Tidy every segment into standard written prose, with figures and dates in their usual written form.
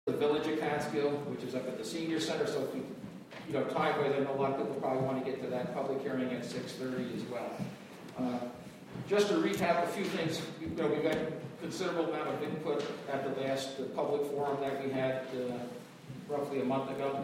the Village of Catskill, which is up at the Senior Center. So if we, time-wise, I know a lot of people probably want to get to that public hearing at 6:30 as well. Just to recap a few things, we got a considerable amount of input at the last public forum that we had roughly a month ago.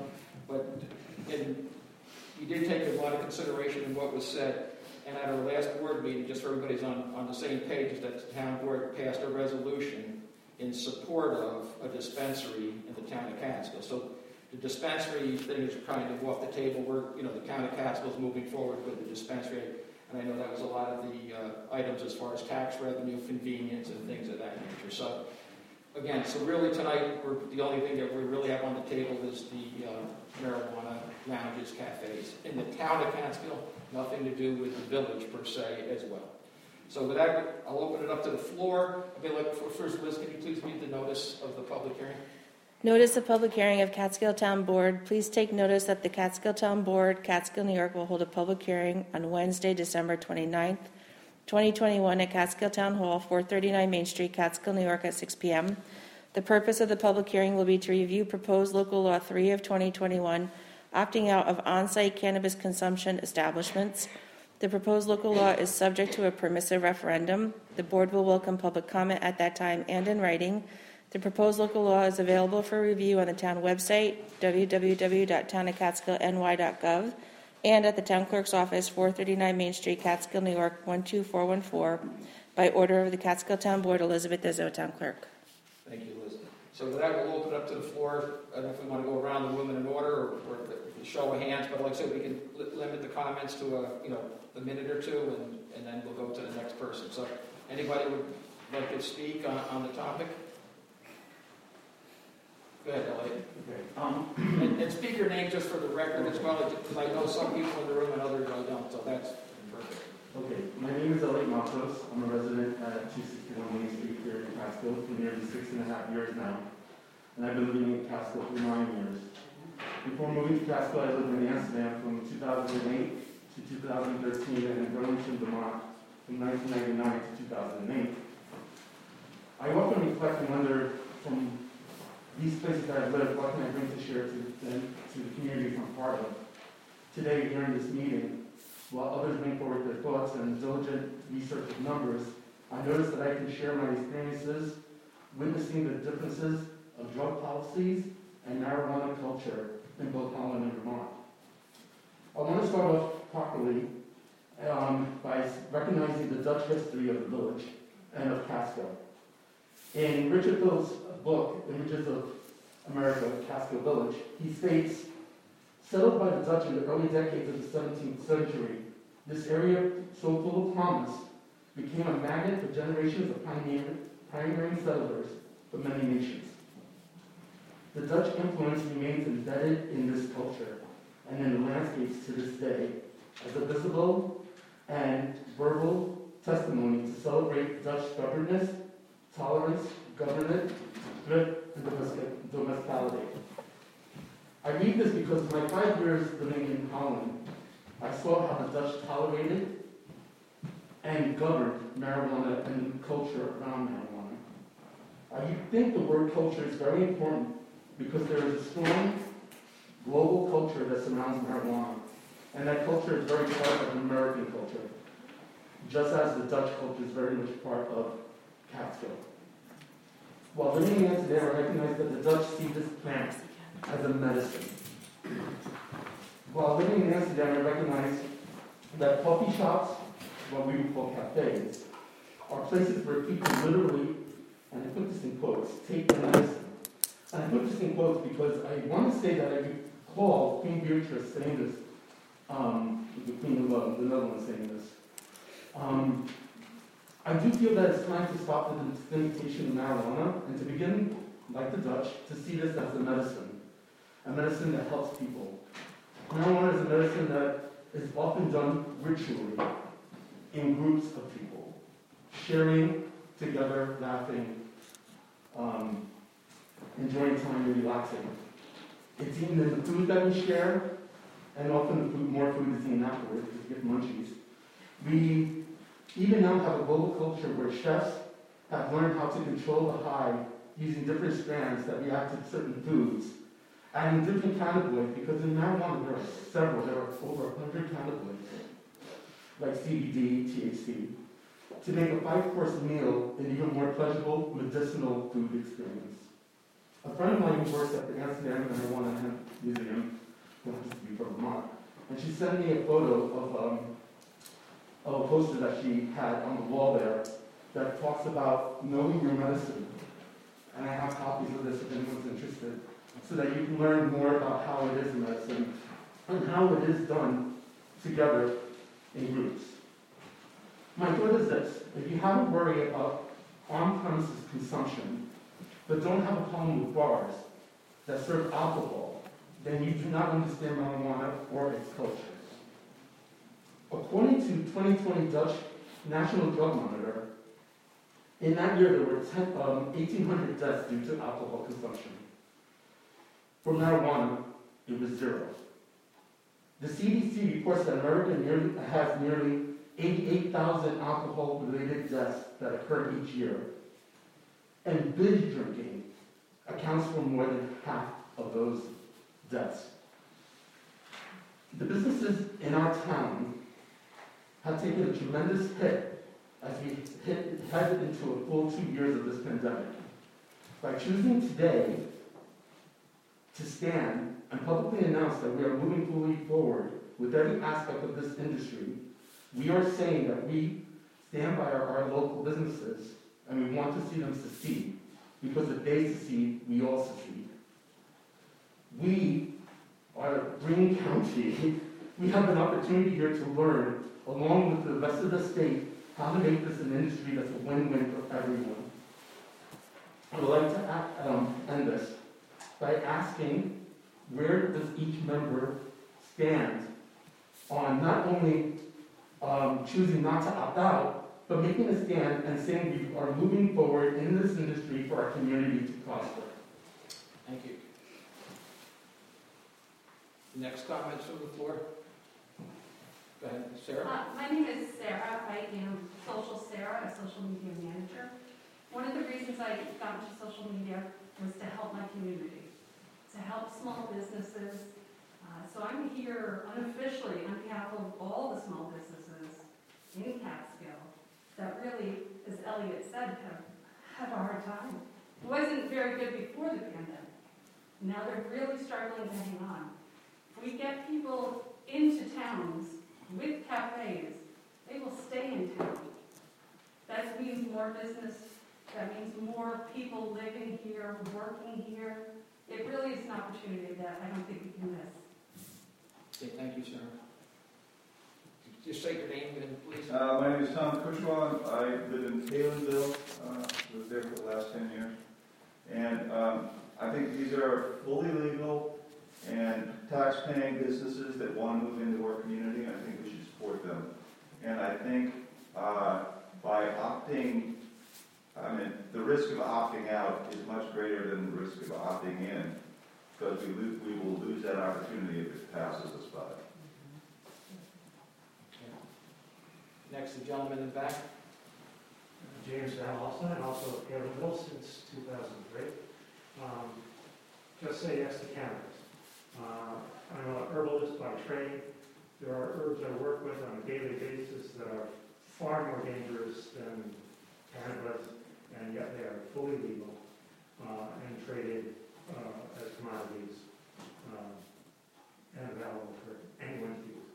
We did take a lot of consideration in what was said. And at our last board meeting, just so everybody's on the same page, is that the town board passed a resolution in support of a dispensary in the town of Catskill. So the dispensary thing is kind of off the table. The town of Catskill is moving forward with the dispensary. And I know that was a lot of the items as far as tax revenue, convenience, and things of that nature. So, again, really tonight, the only thing that we really have on the table is the marijuana lounges, cafes. In the town of Catskill, nothing to do with the village per se as well. So with that, I'll open it up to the floor. First, Liz, can you please read the notice of the public hearing? Notice of public hearing of Catskill Town Board. Please take notice that the Catskill Town Board, Catskill, New York, will hold a public hearing on Wednesday, December 29th, 2021 at Catskill Town Hall, 439 Main Street, Catskill, New York at 6 p.m. The purpose of the public hearing will be to review proposed Local Law 3 of 2021, opting out of on-site cannabis consumption establishments. The proposed local law is subject to a permissive referendum. The board will welcome public comment at that time and in writing. The proposed local law is available for review on the town website, www.townofcatskillny.gov, and at the town clerk's office, 439 Main Street, Catskill, New York, 12414, by order of the Catskill Town Board, Elizabeth Izzo, town clerk. Thank you, Liz. So with that, we'll open it up to the floor. I don't know if we want to go around the room in order or show of hands, but like I said, we can limit the comments to a minute or two, and then we'll go to the next person. So anybody would like to speak on the topic? Go ahead, Elliot. Okay. And speak your name just for the record as well, because I know some people in the room and others I don't, so that's perfect. Okay, my name is Elliot Matos. I'm a resident at 261 Main Street here in Catskill for nearly 6.5 years now, and I've been living in Catskill for 9 years. Before moving to Catskill, I lived in Amsterdam from 2008 to 2013 and in Burlington, Vermont from 1999 to 2008. I often reflect and wonder from these places that I've lived, what can I bring to share to the communities I'm part of? Today, during this meeting, while others bring forward their thoughts and diligent research of numbers, I noticed that I can share my experiences witnessing the differences of drug policies and marijuana culture in both Holland and Vermont. I want to start off properly by recognizing the Dutch history of the village and of Catskill. In Richard Phillips' book, Images of America, Catskill Village, he states, settled by the Dutch in the early decades of the 17th century, this area, so full of promise, became a magnet for generations of pioneering settlers from many nations. The Dutch influence remains embedded in this culture and in the landscapes to this day as a visible and verbal testimony to celebrate Dutch stubbornness, tolerance, governance, thrift, and domesticality. I read this because in my 5 years living in Holland, I saw how the Dutch tolerated and governed marijuana and the culture around marijuana. I think the word culture is very important because there is a strong global culture that surrounds marijuana, and that culture is very part of American culture, just as the Dutch culture is very much part of Catskill. While living in Amsterdam, I recognize that the Dutch see this plant as a medicine. While living in Amsterdam, I recognize that coffee shops, what we would call cafes, are places where people literally, and I put this in quotes, take their medicine. And I put this in quotes because I want to say that I recall Queen Beatrice saying this, the Queen of the Netherlands saying this. I do feel that it's time to stop the limitation of marijuana and to begin, like the Dutch, to see this as a medicine that helps people. Marijuana is a medicine that is often done ritually in groups of people, sharing together, laughing, enjoying time and relaxing. It's eaten in the food that we share, and often more food is eaten afterwards because we get munchies. We even now have a global culture where chefs have learned how to control the high using different strands that react to certain foods, adding different cannabinoids, because in marijuana there are several, there are over 100 cannabinoids, like CBD, THC, to make a 5-course meal an even more pleasurable medicinal food experience. A friend of mine who works at the Amsterdam Marijuana Hemp Museum, who happens to be from Vermont, and she sent me a photo of a poster that she had on the wall there that talks about knowing your medicine. And I have copies of this if anyone's interested, so that you can learn more about how it is in medicine and how it is done together in groups. My thought is this: if you have a worry about on-premises consumption, but don't have a problem with bars that serve alcohol, then you do not understand marijuana or its culture. According to 2020 Dutch National Drug Monitor, in that year there were 1,800 deaths due to alcohol consumption. For marijuana, it was 0. The CDC reports that America has nearly 88,000 alcohol-related deaths that occur each year. And binge drinking accounts for more than half of those deaths. The businesses in our town have taken a tremendous hit as we headed into a full 2 years of this pandemic. By choosing today to stand and publicly announce that we are moving fully forward with every aspect of this industry, we are saying that we stand by our local businesses and we want to see them succeed, because if they succeed, we all succeed. We are Greene County. We have an opportunity here to learn, along with the rest of the state, how to make this an industry that's a win-win for everyone. I would like to end this by asking, where does each member stand on not only choosing not to opt out, but making a stand and saying we are moving forward in this industry for our community to prosper. Thank you. Next comments from the floor? Go ahead, Sarah. My name is Sarah. I am Social Sarah, a social media manager. One of the reasons I got into social media was to help my community, to help small businesses. So I'm here unofficially on behalf of all the small businesses in Catskill that really, as Elliot said, have a hard time. It wasn't very good before the pandemic. Now they're really struggling to hang on. If we get people into towns with cafes, they will stay in town. That means more business. That means more people living here, working here. It really is an opportunity that I don't think we can miss. Okay, thank you, Sarah. Just state your name again, please. My name is Tom Cushwa. I live in Palinville. Lived there for the last 10 years. And I think these are fully legal and tax-paying businesses that want to move into our community. I think we should support them. And I think by opting, the risk of opting out is much greater than the risk of opting in, because we will lose that opportunity if it passes us by. Next, the gentleman in the back. James Van Alston, and also at Palinville since 2003. Just say yes to cannabis. I'm an herbalist by trade. There are herbs I work with on a daily basis that are far more dangerous than cannabis, and yet they are fully legal and traded as commodities and available for anyone to use.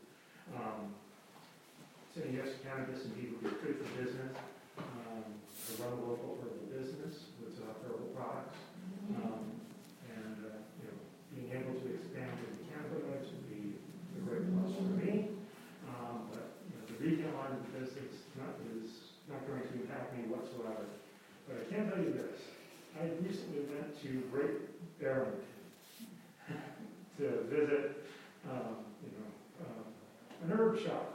Saying yes to cannabis indeed would be good for business. I run a local herbal business with herbal products, and being able to expand into cannabinoids would be a great plus for me. But the retail line of the business is not going to impact me whatsoever. But I can tell you this: I recently went to Great Barrington to visit, an herb shop.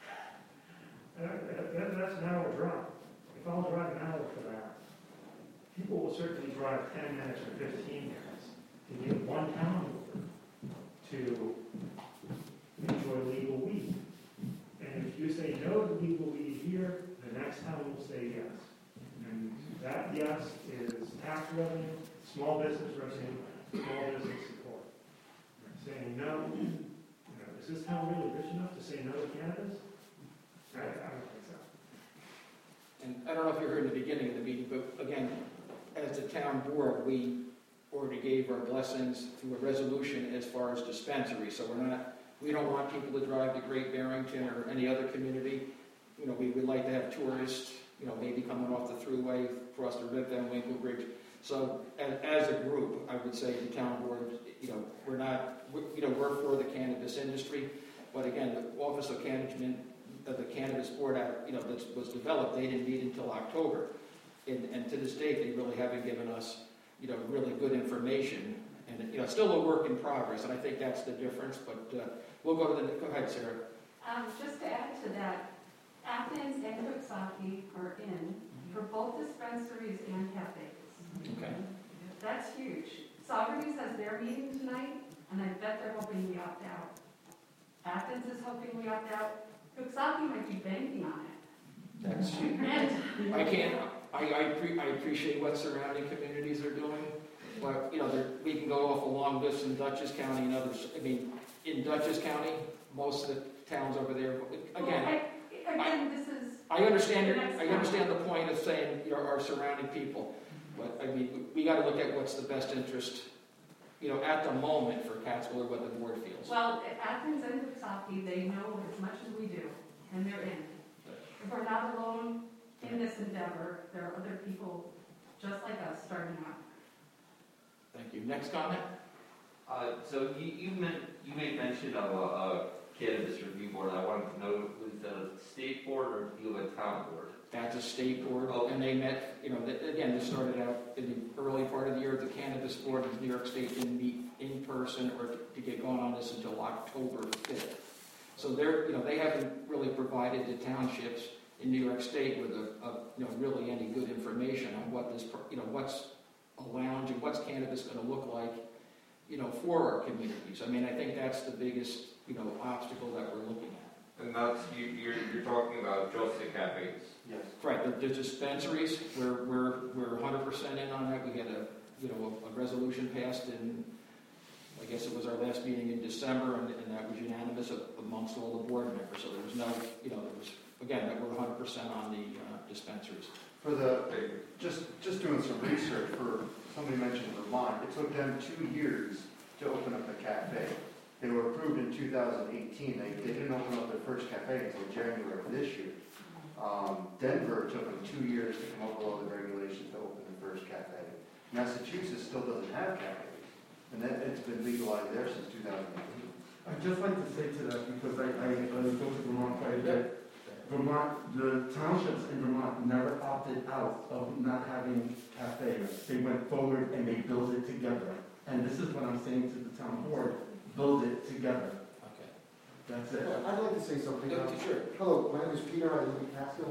That's an hour drive. If I'll drive an hour for that, people will certainly drive 10 minutes or 15 minutes to get one town over to enjoy legal weed. And if you say no to legal weed here, the next town will say yes. And that yes is tax revenue again, as the town board, we already gave our blessings through a resolution as far as dispensaries. So we don't want people to drive to Great Barrington or any other community. You know, we would like to have tourists, you know, maybe coming off the thruway, across the Rip Van Winkle Bridge. So as a group, I would say the town board, you know, we're for the cannabis industry. But again, the Office of Management of the Cannabis Board, you know, that was developed, they didn't meet until October. And to this date, they really haven't given us, you know, really good information. And, you know, it's still a work in progress, and I think that's the difference. But we'll go ahead, Sarah. Just to add to that, Athens and Coxsackie are in for both dispensaries and cafes. Okay. That's huge. Saugerties has their meeting tonight, and I bet they're hoping we opt out. Athens is hoping we opt out. Coxsackie might be banking on it. That's And I appreciate what surrounding communities are doing, but you know, we can go off a long list in Dutchess County and others. I mean, in Dutchess County, most of the towns over there. Again, I understand the point of saying, you know, our surrounding people, but I mean, we got to look at what's the best interest, you know, at the moment for Catskill or what the board feels. well, at Athens and Coxsackie, they know as much as we do, and they're in. If we're not alone in this endeavor, there are other people just like us starting out. Thank you. Next comment. So you made mention of a cannabis review board. I wanted to know, was that a state board or do you have a town board? That's a state board, Okay. and they met, you know, again, this started out in the early part of the year. The Cannabis Board of New York State didn't meet in person or to get going on this until October 5th. So they haven't really provided the townships in New York State with really any good information on what this, you know, what's a lounge and what's cannabis going to look like, you know, for our communities. I mean, I think that's the biggest, you know, obstacle that we're looking at. And that's, you're talking about just the cafes? Yes. Right, the dispensaries, we're 100% in on that. We had a resolution passed in, I guess it was our last meeting in December, and that was unanimous amongst all the board members. So there was no, you know, again, that we're 100% on the dispensaries. For just doing some research, for somebody mentioned Vermont, it took them 2 years to open up a cafe. They were approved in 2018. They didn't open up their first cafe until January of this year. Denver took them 2 years to come up with all the regulations to open the first cafe. Massachusetts still doesn't have cafes, and it's been legalized there since 2018. I'd just like to say to that, because I go to Vermont quite a bit. Vermont, the townships in Vermont never opted out of not having cafes. They went forward and they built it together. And this is what I'm saying to the town board, build it together. Okay. That's it. I'd like to say something. Sure. Hello, my name is Peter, I live in Catskill.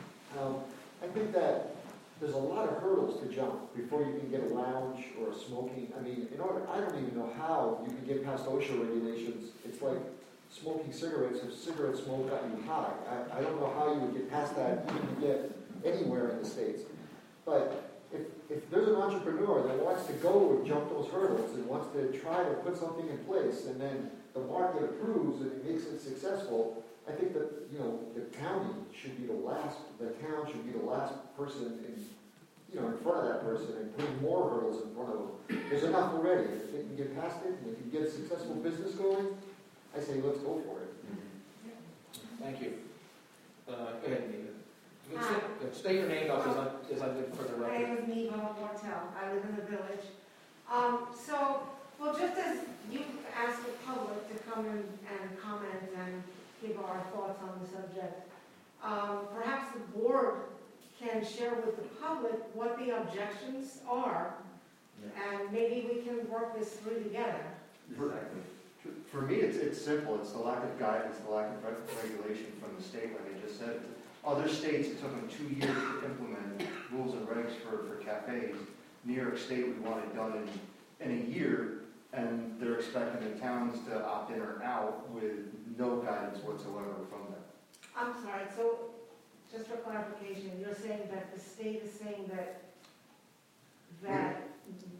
I think that there's a lot of hurdles to jump before you can get a lounge or a smoking. I mean, I don't even know how you can get past OSHA regulations. It's like smoking cigarettes, if cigarette smoke got you high. I don't know how you would get past that even to get anywhere in the States. But if there's an entrepreneur that wants to go and jump those hurdles and wants to try to put something in place, and then the market approves and it makes it successful, I think that, you know, the town should be the last person in front of that person and putting more hurdles in front of them. There's enough already. If they can get past it and they can get a successful business going, I say let's go for it. Thank you. Go ahead, Neva. State your name up as I did for the My record. name is Neva Martel. I live in the village. Just as you asked the public to come in and comment and give our thoughts on the subject, perhaps the board can share with the public what the objections are, and maybe we can work this through together. Exactly. For me, it's simple. It's the lack of guidance, the lack of regulation from the state, like I just said. Other states, it took them 2 years to implement rules and regs for cafes. New York State, we want it done in a year, and they're expecting the towns to opt in or out with no guidance whatsoever from them. I'm sorry, so just for clarification, you're saying that the state is saying that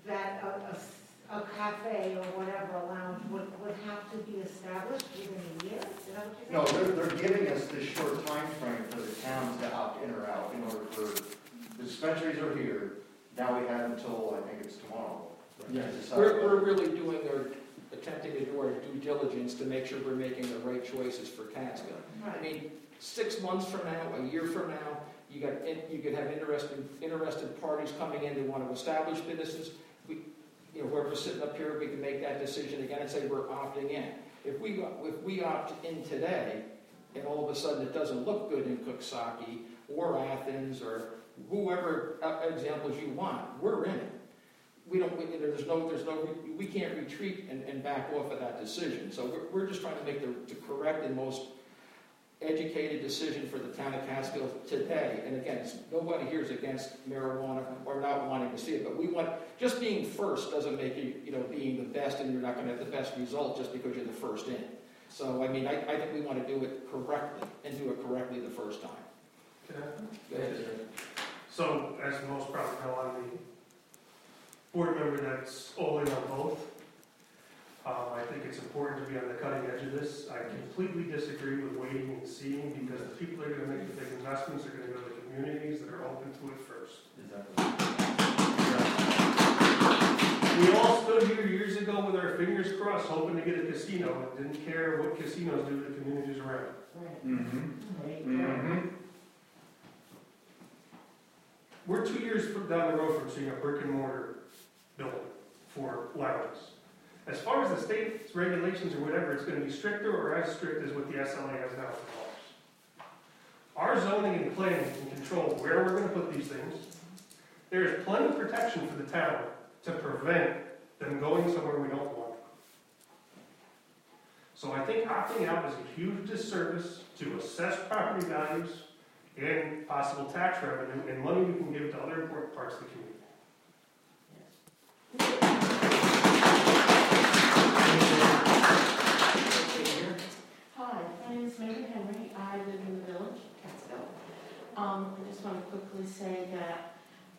a cafe or whatever, a lounge, would have to be established within a year? Is that what you're saying? No, they're giving us this short time frame for the towns to opt in or out in order for The dispensaries are here, now we have until, I think it's tomorrow. Yes. to decide We're whether- really doing our, attempting to do our due diligence to make sure we're making the right choices for Catskill. I mean, 6 months from now, a year from now, you could have interested parties coming in who want to establish businesses. Whoever's sitting up here, we can make that decision again and say we're opting in. If we opt in today, and all of a sudden it doesn't look good in Coxsackie or Athens or whoever examples you want, we're in it. We can't retreat and back off of that decision. So we're just trying to make the correct and most educated decision for the town of Catskill today. And again, nobody here is against marijuana or not wanting to see it, but just being first doesn't make you, being the best, and you're not going to have the best result just because you're the first in. So, I think we want to do it correctly and do it correctly the first time. Can I- Go ahead, sir. So, as most probably know, I'm the board member that's all in on both. I think it's important to be on the cutting edge of this. I completely disagree with waiting and seeing, because the people that are going to make the big investments are going to go to the communities that are open to it first. We all stood here years ago with our fingers crossed, hoping to get a casino, and didn't care what casinos do to the communities around. We're 2 years down the road from seeing a brick and mortar building for lounges. As far as the state's regulations or whatever, it's going to be stricter or as strict as what the SLA has now for bars. Our zoning and planning can control where we're going to put these things. There is plenty of protection for the town to prevent them going somewhere we don't want them. So I think opting out is a huge disservice to assess property values and possible tax revenue and money we can give to other important parts of the community. Hi, my name is Megan Henry. I live in the village, Catskill. I just want to quickly say that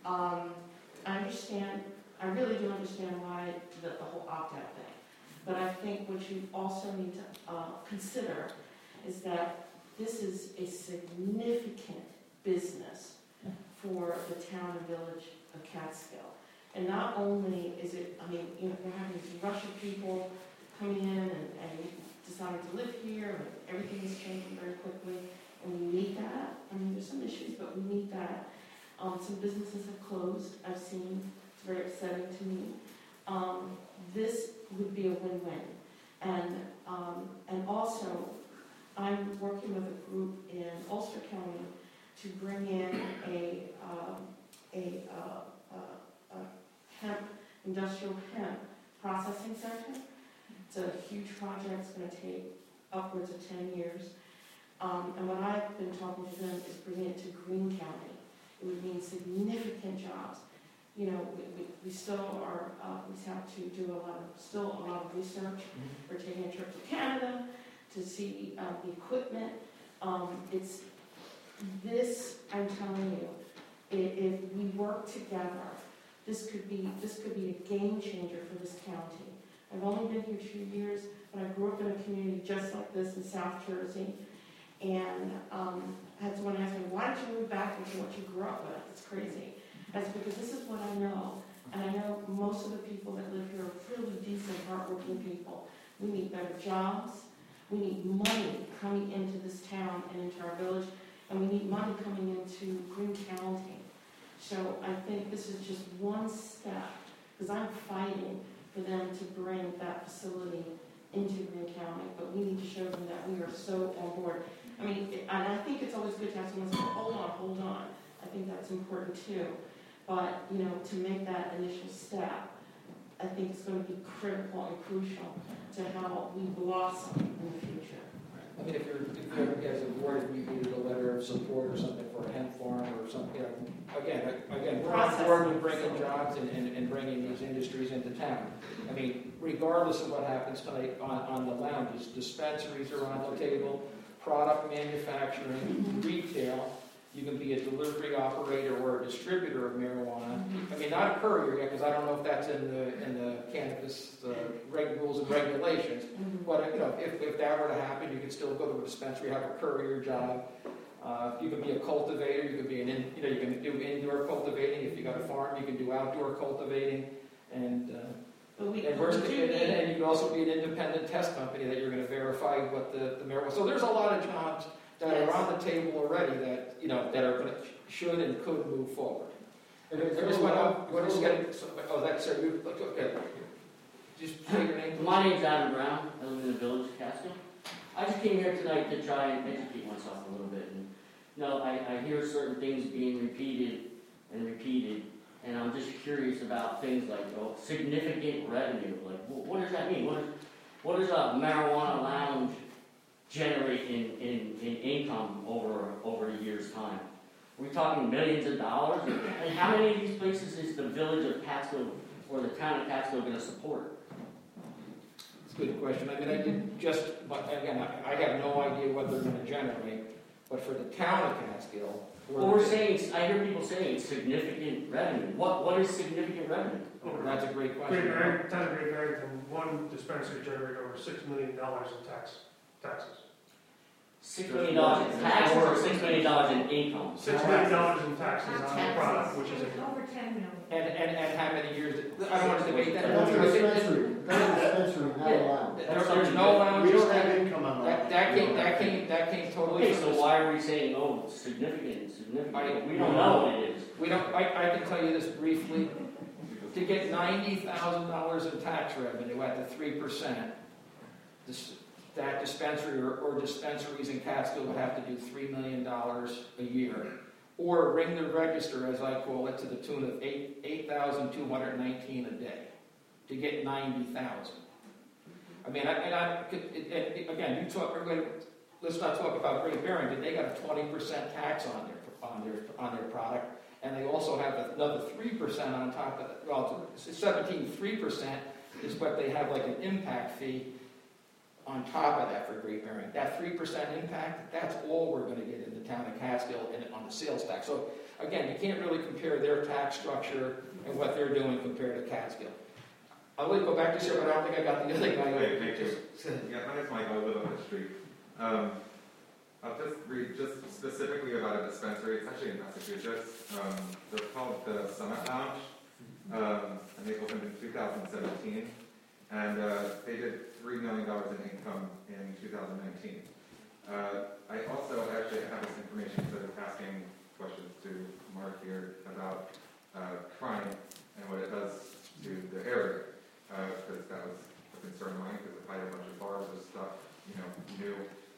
I really do understand why the whole opt-out thing. But I think what you also need to consider is that this is a significant business for the town and village of Catskill. And not only is it, we're having these Russian people coming in and deciding to live here, and everything is changing very quickly, and we need that. There's some issues, but we need that. Some businesses have closed, I've seen. It's very upsetting to me. This would be a win-win. And also, I'm working with a group in Ulster County to bring in a industrial hemp processing center. It's a huge project. It's going to take upwards of 10 years. And what I've been talking to them is bringing it to Greene County. It would mean significant jobs. We still are, we have to do a lot of research. We're taking a trip to Canada to see the equipment. I'm telling you, if we work together, this could be a game changer for this county. I've only been here 2 years, but I grew up in a community just like this in South Jersey. And I had someone ask me, why did you move back into what you grew up with? It's crazy. That's because this is what I know. And I know most of the people that live here are really decent, hardworking people. We need better jobs. We need money coming into this town and into our village. And we need money coming into Greene County. So I think this is just one step, because I'm fighting for them to bring that facility into Greene County, but we need to show them that we are so on board. And I think it's always good to have someone say, hold on. I think that's important too. But, to make that initial step, I think it's going to be critical and crucial to how we blossom in the future. If you're as a board, if you needed a letter of support or something for a hemp farm or something, again, we're on board with bringing jobs and bringing these industries into town. Regardless of what happens tonight on the lounges, dispensaries are on the table, product manufacturing, retail. You can be a delivery operator or a distributor of marijuana. Not a courier yet, because I don't know if that's in the cannabis rules and regulations. But if that were to happen, you could still go to a dispensary, have a courier job. You can be a cultivator, you can be you can do indoor cultivating. If you got a farm, you can do outdoor cultivating. And you can also be an independent test company that you're going to verify what the marijuana. So there's a lot of jobs that are on the table already that that are going to should and could move forward. And there's that's sir. Okay. Just say your name. My name's Adam Brown. I live in the village of Catskill. I just came here tonight to try and educate myself a little bit. And I hear certain things being repeated, and I'm just curious about things like significant revenue. Like, what does that mean? What does a marijuana lounge generate in income over a year's time? Are we talking millions of dollars? And how many of these places is the village of Catskill or the town of Catskill going to support? It's a good question. I mean, I have no idea what they're going to generate, but for the town of Catskill, I hear people saying it's significant revenue. What is significant revenue? That's a great question. Town of Great Barrington, one dispensary generated over $6 million in taxes. $6 million in taxes or $6 million in income? $6 million in taxes on the product, which is Over 10 million. And how many years? I don't want to debate that. That's a dispensary, not a lounge. There's no lounge. We don't have income on That came totally. Okay, so why are we saying, significant? We don't know what it is. I can tell you this briefly. To get $90,000 in tax revenue at the 3%, that dispensary or dispensaries in Catskill would have to do $3 million a year, or ring the register, as I call it, to the tune of $8,219 a day to get $90,000. I mean, again, let's not talk about Great Barrington. They got a 20% tax on their product. And they also have another 3% on top of that. Well, 3% is what they have like an impact fee on top of that for Great Barrington. That 3% impact, that's all we're going to get in the town of Catskill on the sales tax. So again, you can't really compare their tax structure and what they're doing compared to Catskill. I'll go back to Sarah, but I don't think I got the other guy. Yeah, my name's Mike. I live on the street. I'll just read specifically about a dispensary. It's actually in Massachusetts. They're called the Summit Lounge, and they opened in 2017. And they did $3 million in income in 2019. I also actually have this information instead of asking questions to Mark here about crime and what it does to the area, because that was a concern of mine, because if I had a bunch of bars or stuff, new.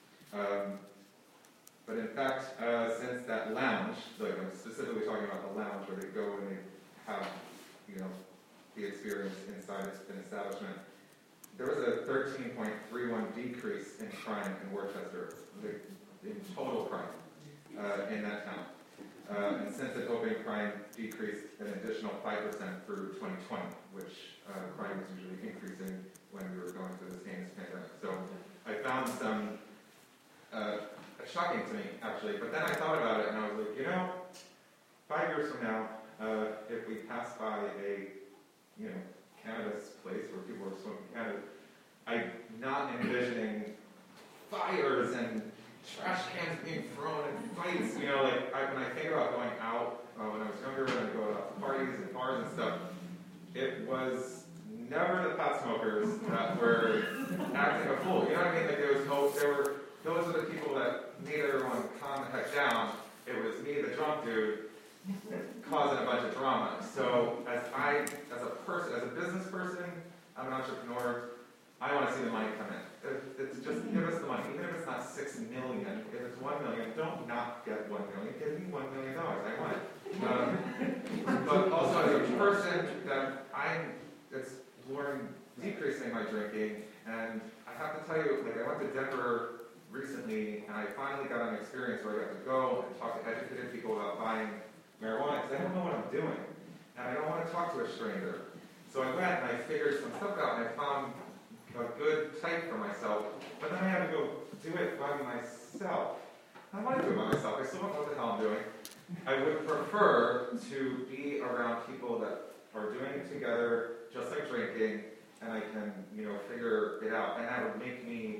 But in fact, since that lounge, like I'm specifically talking about the lounge where they go and they have, the experience inside an establishment, there was a 13.31 decrease in crime in Worcester, in total crime in that town. And since its opening, crime decreased an additional 5% through 2020, which crime was usually increasing when we were going through this heinous pandemic. So I found some shocking to me, actually, but then I thought about it and I was like, 5 years from now, if we pass by a, cannabis place where people are smoking cannabis, I'm not envisioning fires and trash cans being thrown and fights, when I think about going out, when I was younger, when I go out to parties and bars and stuff, it was never the pot smokers that were acting a fool, you know what I mean? Like those are the people that made everyone calm the heck down. It was me, the drunk dude, causing a bunch of drama. So as a business person, I'm an entrepreneur, I want to see the money come in. It's just give us the money. Even if it's not $6 million, if it's $1 million, don't not get $1 million. Give me $1 million. I want it. But also as a person that I'm decreasing my drinking, and I have to tell you, I went to Denver recently, and I finally got an experience where I got to go and talk to educated people about buying marijuana, because I don't know what I'm doing, and I don't want to talk to a stranger. So I went and I figured some stuff out, and I found a good type for myself, but then I had to go do it by myself. I don't want to do it by myself. I still don't know what the hell I'm doing. I would prefer to be around people that are doing it together, just like drinking, and I can, figure it out. And that would make me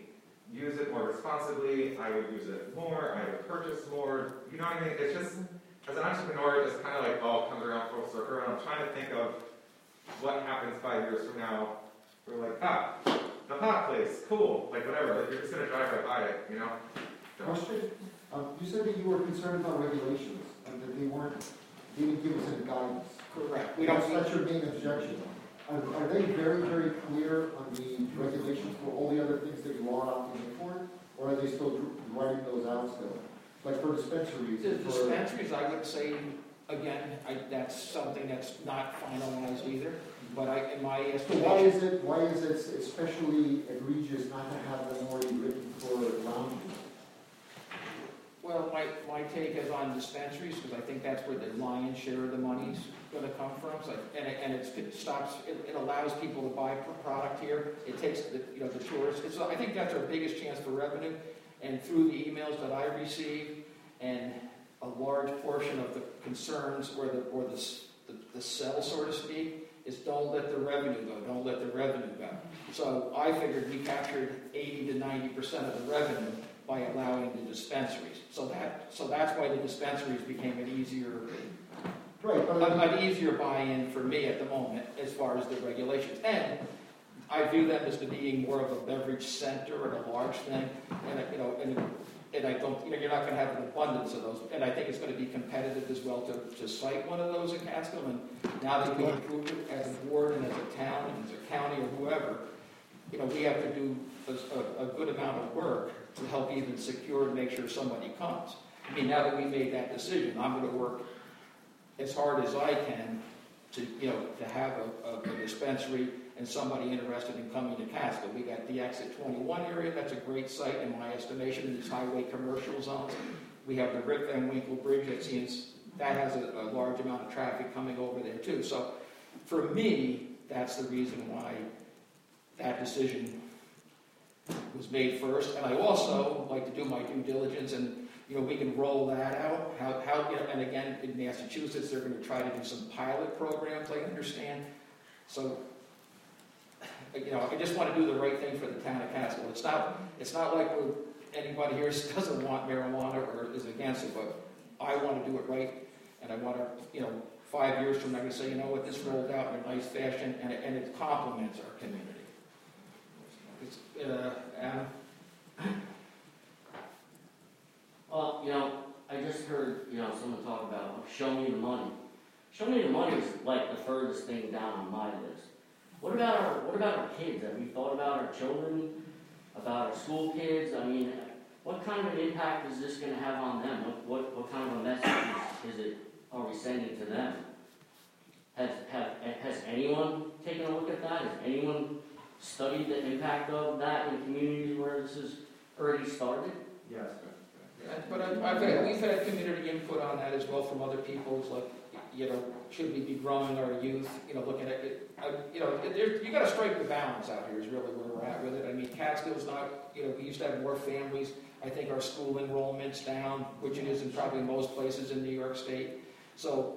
use it more responsibly, I would use it more, I would purchase more, you know what I mean? It's just, as an entrepreneur, it just kind of like all comes around full circle, and I'm trying to think of what happens 5 years from now. We're like, the hot place, cool, like whatever, like you're just gonna drive right by it, you know? So, Question, you said that you were concerned about regulations, and that they didn't give us any guidance. Correct. That's your main objection. Are they very, very clear on the regulations for all the other things that you are opting in for? Or are they still writing those out still? Like for dispensaries? The dispensaries, I would say, again, that's something that's not finalized either, but in my So estimation. why is it especially egregious not to have them already written for lounges? Well, my take is on dispensaries, because I think that's where the lion's share of the money's going to come from. So, it allows people to buy product here. It takes the tourists. I think that's our biggest chance for revenue. And through the emails that I receive, and a large portion of the concerns or the sell, so to speak, is don't let the revenue go. Don't let the revenue go. So I figured we captured 80 to 90% of the revenue by allowing the dispensaries. So that's why the dispensaries became an easier buy-in for me at the moment as far as the regulations. And I view them as being more of a beverage center and a large thing. And I don't, you're not going to have an abundance of those. And I think it's going to be competitive as well to cite one of those in Catskill. And now that we approved it as a board and as a town and as a county or whoever, we have to do a good amount of work to help even secure and make sure somebody comes. I mean, now that we made that decision, I'm going to work as hard as I can to have a dispensary and somebody interested in coming to Catskill. We got the Exit 21 area. That's a great site in my estimation in these highway commercial zones. We have the Rip Van Winkle Bridge that has a large amount of traffic coming over there too. So for me, that's the reason why that decision was made first. And I also like to do my due diligence, and we can roll that out. And again, in Massachusetts, they're going to try to do some pilot programs, I understand. So, I just want to do the right thing for the town of Catskill. It's not like anybody here doesn't want marijuana or is against it, but I want to do it right, and I want to, 5 years from now, I can say, this rolled out in a nice fashion, and it complements our community. Adam? Well, I just heard, someone talk about, show me the money. Show me the money is like the furthest thing down on my list. What about our kids? Have we thought about our children, about our school kids? I mean, what kind of an impact is this going to have on them? What kind of a message are we sending to them? Has anyone taken a look at that? Has anyone studied the impact of that in communities where this has already started? yes. But we've had community input on that as well from other people. It's like, should we be growing our youth? Looking at it. You got to strike the balance out here. Is really where we're at with it. I mean, Catskill's not. We used to have more families. I think our school enrollment's down, which it is in probably most places in New York State. So,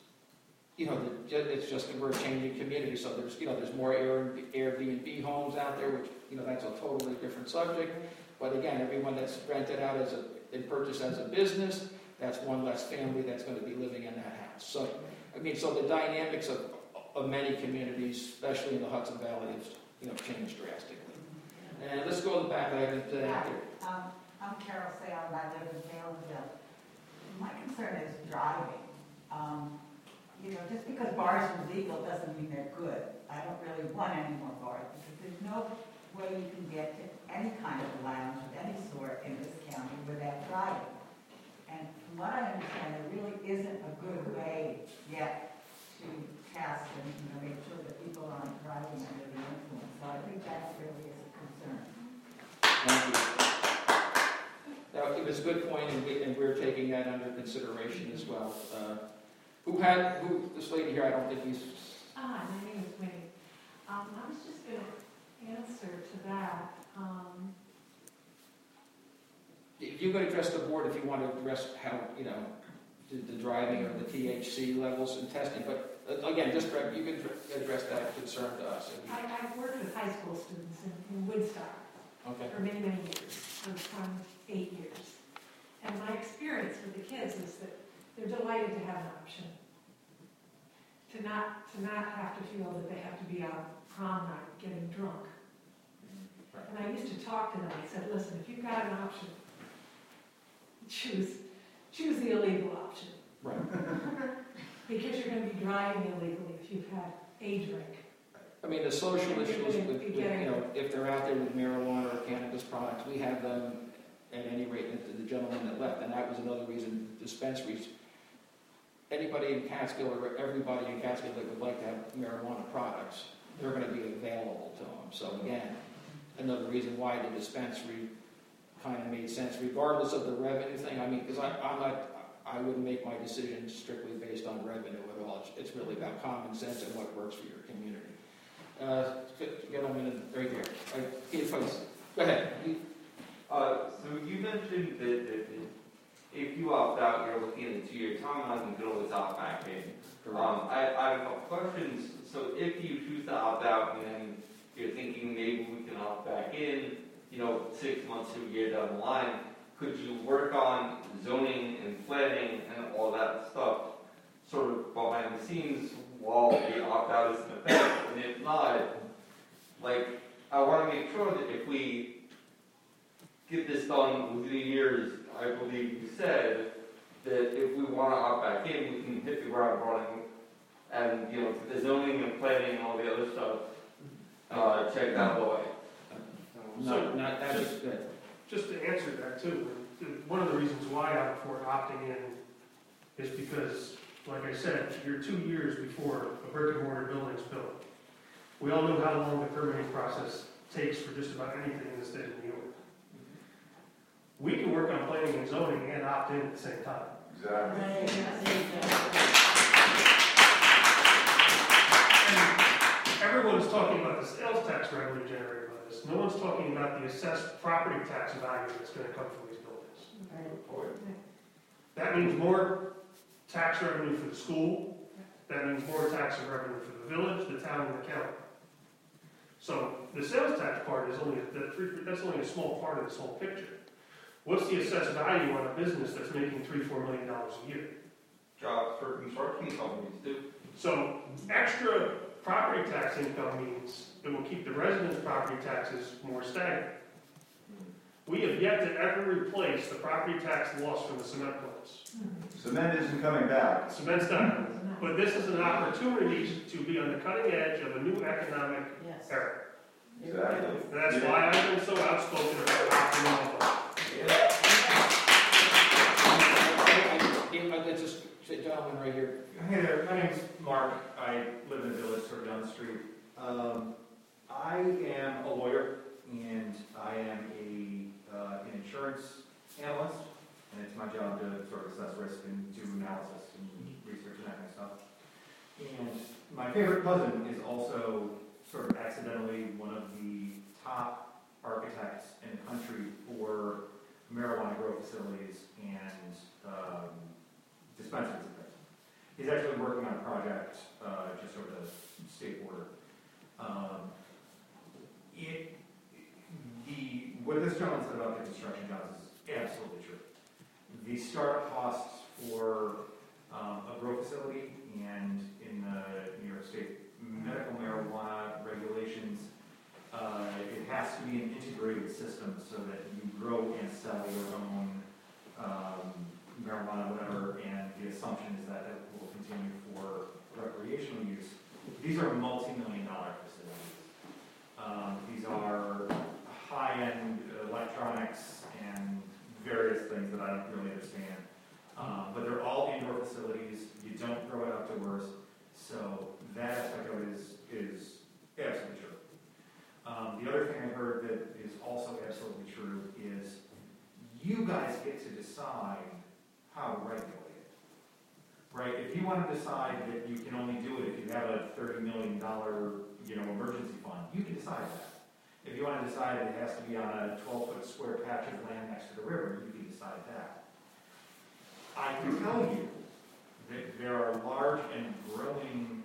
it's just we're a changing community. So there's more Airbnb homes out there, which that's a totally different subject. But again, everyone that's rented out and purchased as a business, that's one less family that's going to be living in that house. So, so the dynamics of many communities, especially in the Hudson Valley, have changed drastically. And let's go to the back. I'm Carol Sale, and I live in Taylorville. My concern is driving. Just because bars are legal doesn't mean they're good. I don't really want any more bars, because there's no way you can get to any kind of lounge of any sort in this county without driving. And from what I understand, there really isn't a good way yet to test and make sure that people aren't driving under the influence. So I think that really is a concern. Thank you. Now, it was a good point, and we're taking that under consideration as well. This lady here, I don't think he's... My name is Winnie. I was just going to answer to that. If you could address the board, if you want to address how, the driving or the THC levels and testing, but again, you can address that concern to us. I've worked with high school students in Woodstock, Okay. for many, many years, from 8 years. And my experience with the kids is that they're delighted to have an option. To not have to feel that they have to be out prom night getting drunk. And I used to talk to them, I said, listen, if you've got an option, choose the illegal option. Right. Because you're going to be driving illegally if you've had a drink. I mean, the social issues with, if they're out there with marijuana or cannabis products, we have them at any rate, the gentleman that left, and that was another reason dispensaries, anybody in Catskill or everybody in Catskill that would like to have marijuana products, they're going to be available to them. So again, another reason why the dispensary kind of made sense, regardless of the revenue thing. I mean, because I wouldn't make my decision strictly based on revenue at all. It's really about common sense and what works for your community. Gentleman right here. Go ahead. So you mentioned that if you opt out, you're looking at a 2-year timeline and you can always opt back in. I have a couple questions. So if you choose to opt out and then you're thinking maybe we can opt back in, 6 months to a year down the line, could you work on zoning and planning and all that stuff sort of behind the scenes while the opt-out is in effect? And if not, I want to make sure that if we get this done within a year, I believe you said, that if we want to opt back in, we can hit the ground running and, the zoning and planning and all the other stuff, check that away. Just to answer that too, one of the reasons why I'm for opting in is because, like I said, you're 2 years before a brick and mortar building's built. We all know how long the permitting process takes for just about anything in the state of New York. We can work on planning and zoning and opt in at the same time. Exactly. And everyone's talking about the sales tax revenue generated by this. No one's talking about the assessed property tax value that's going to come from these buildings. That means more tax revenue for the school. That means more tax revenue for the village, the town, and the county. So the sales tax part is that's only a small part of this whole picture. What's the assessed value on a business that's making $3-4 million a year? Jobs for construction companies too. So extra property tax income means it will keep the residents' property taxes more stagnant. We have yet to ever replace the property tax loss from the cement plants. Cement isn't coming back. Cement's done. But this is an opportunity to be on the cutting edge of a new economic era. Exactly. And that's why I've been so outspoken about opting out. Let's just sit gentleman right here. Hey there, my name's Mark. I live in a village sort of down the street. I am a lawyer, and I am an insurance analyst, and it's my job to sort of assess risk and do analysis and research and that kind of stuff. And my favorite cousin is also sort of accidentally one of the top architects in the country for marijuana grow facilities and dispensaries and things. He's actually working on a project just over the state border. What this gentleman said about the construction jobs is absolutely true. The startup costs for a grow facility, and in the New York State medical marijuana regulations, it has to be an integrated system so that you grow and sell your own marijuana, whatever, and the assumption is that it will continue for recreational use. These are multi-million-dollar facilities. These are high-end electronics and various things that I don't really understand. But they're all indoor facilities. You don't grow it outdoors. So that aspect of it is absolutely true. The other thing I heard that is also absolutely true is you guys get to decide how to regulate it. Right? If you want to decide that you can only do it if you have a $30 million emergency fund, you can decide that. If you want to decide it has to be on a 12-foot square patch of land next to the river, you can decide that. I can tell you that there are large and growing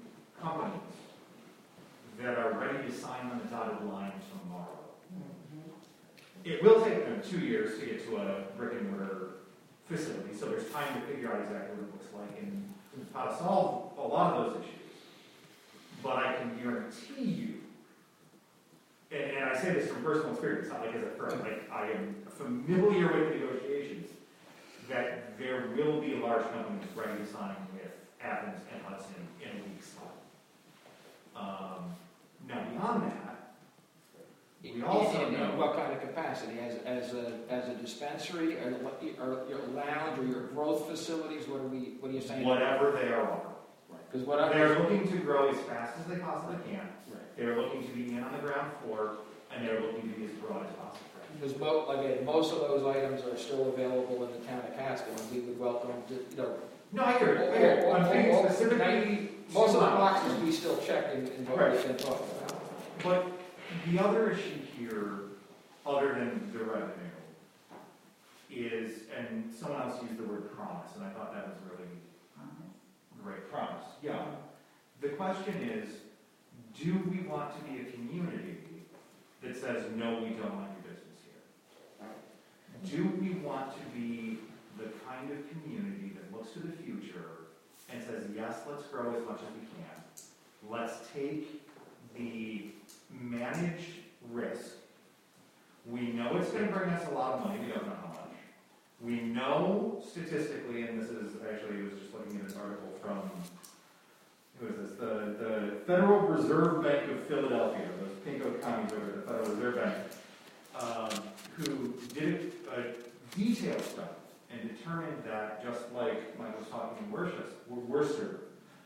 companies that are ready to sign on the dotted line tomorrow. It will take them 2 years to get to a brick and mortar facility, so there's time to figure out exactly what it looks like and how to solve a lot of those issues. But I can guarantee you, and I say this from personal experience, not like as a firm, like I am familiar with negotiations, that there will be large companies ready to sign with Athens and Hudson in a week's time. Now beyond that, we also in know what kind of capacity? As a dispensary, or your lounge, or your growth facilities? What are you saying? whatever they are. Because what They're looking to grow as fast as they possibly can. Right. They're looking to be in on the ground floor, and they're looking to be as broad as possible. Because most of those items are still available in the town of Catskill, and we would welcome to, No, I hear it. I'm thinking specifically. most of the boxes we still check in what we've been talking about. But the other issue here, other than the revenue, is, and someone else used the word promise, and I thought that was really great. Promise. Yeah. The question is, do we want to be a community that says, no, we don't want your business here? Do we want to be the kind of community that looks to the future and says, yes, let's grow as much as we can. Let's take the managed risk. We know it's going to bring us a lot of money. We don't know how much. We know statistically, and this is actually, I was just looking at an article from, who is this? The Federal Reserve Bank of Philadelphia, those pink counties over the Federal Reserve Bank, who did a detailed study and determined that, just like Mike was talking in Worcester,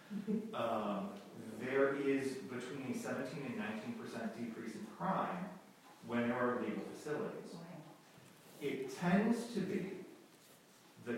there is between a 17 and 19% decrease in crime when there are legal facilities. It tends to be the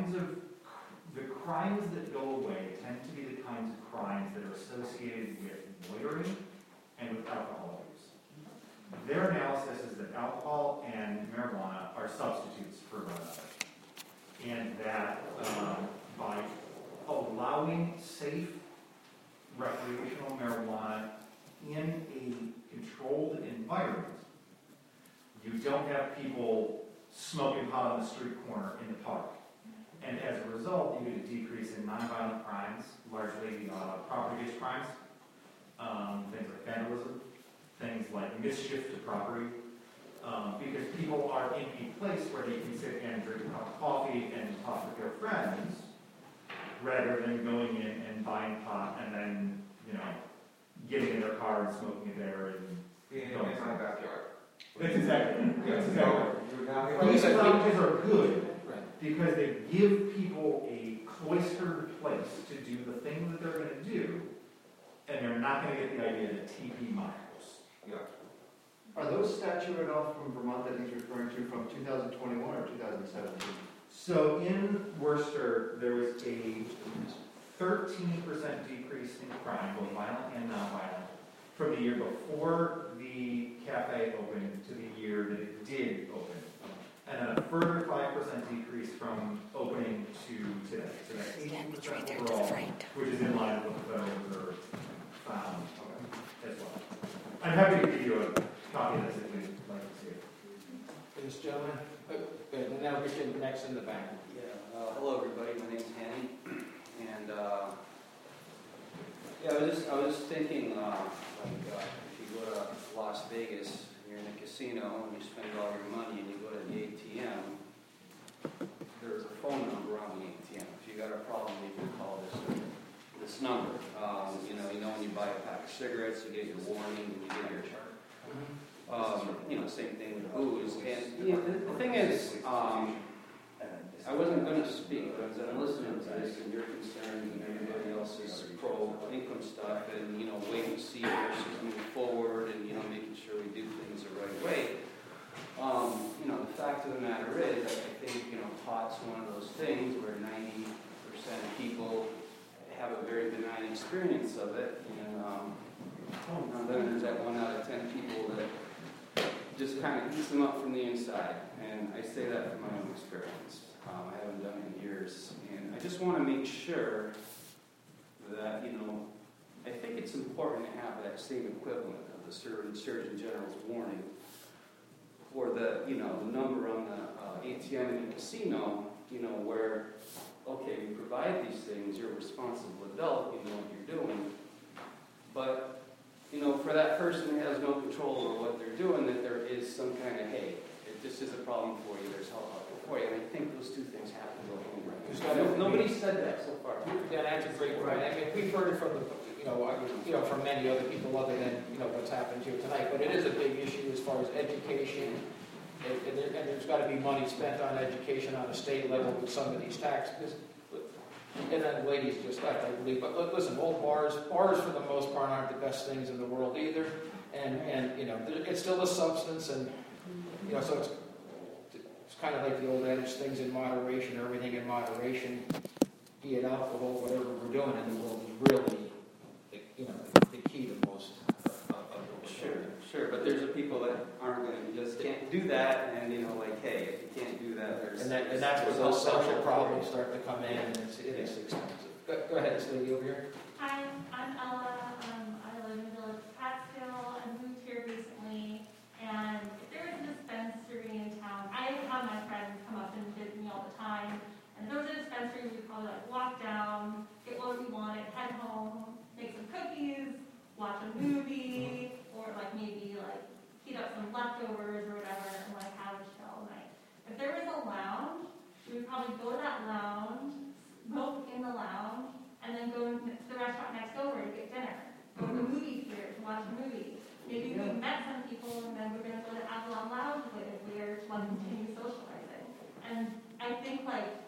crimes that go away tend to be the kinds of crimes that are associated with loitering and with alcohol use. Their analysis is that alcohol and marijuana are substitutes for one another, and that by allowing safe recreational marijuana in a controlled environment, you don't have people smoking pot on the street corner in the park. And as a result, you get a decrease in nonviolent crimes, largely property-based crimes, things like vandalism, things like mischief to property, because people are in a place where they can sit and drink a cup of coffee and talk with their friends, rather than going in and buying pot and then, getting in their car and smoking it there and going to my backyard. That's exactly it. That's exactly it. These lounges are good because they give people a cloistered place to do the thing that they're going to do, and they're not going to get the idea that TP miles. Yeah. Are those statuted off from Vermont that he's referring to from 2021 or 2017? So in Worcester, there was a 13% decrease in crime, both violent and non-violent, from the year before the cafe opened to the year that it did open. And then a further 5% decrease from opening to today. So that's 18% overall, which is in line with what the Federal Reserve found as well. I'm happy to give you a copy of this if you'd like to see it. This gentleman, and now we can next in the back. Yeah. Hello, everybody. My name's Hanny, and I was just thinking, if you go to Las Vegas, you're in a casino and you spend all your money and you go to the ATM, there's a phone number on the ATM. If you got a problem, you can call this number. When you buy a pack of cigarettes, you get your warning and you get your chart. Same thing with booze. And the thing is, I wasn't going to speak, but I'm listening to this, and you're concerned, and everybody else is pro-income stuff, and, wait and see versus move forward, and, making sure we do things the right way. The fact of the matter is, I think, pot's one of those things where 90% of people have a very benign experience of it, and then there's that 1 out of 10 people that just kind of eats them up from the inside, and I say that from my own experience. I haven't done it in years, and I just want to make sure that, I think it's important to have that same equivalent of the Surgeon General's warning for the you know, the number on the ATM in the casino, you know, where, okay, you provide these things, you're a responsible adult, you know what you're doing. But, you know, for that person who has no control over what they're doing, that there is some kind of, hey, if this is a problem for you, there's help out there for you. And I think those two things have to go hand in hand. Nobody said that so far. Yeah, that's a great point. I mean, we've heard it from the, from many other people other than, what's happened here tonight, but it is a big issue as far as education. And there's got to be money spent on education on a state level with some of these taxes. And then the ladies just left, I believe. But listen, old bars for the most part aren't the best things in the world either. And it's still a substance, and so it's kind of like the old adage, things in moderation, everything in moderation, be it alcohol, whatever we're doing in the world is really, the key to most of those. Sure, but there's the people that aren't going to just can't do that, and like, hey, if you can't do that, there's and that's where those social problems start to come in, and it is expensive. Go ahead, this lady over here. Hi, I'm Ella. I live in the village of Catskill. I moved here recently, and if there was a dispensary in town, I have my friends come up and visit me all the time. And if there was a dispensary, we'd probably walk down, get what we wanted, head home, make some cookies, watch a movie, or maybe heat up some leftovers or whatever, and have a chill all night. If there was a lounge, we would probably go to that lounge, smoke in the lounge, and then go to the restaurant next door to get dinner. Go to the movie theater to watch a movie. Maybe we met some people, and then we're going to go to Avalon Lounge if we're want to continue socializing. And I think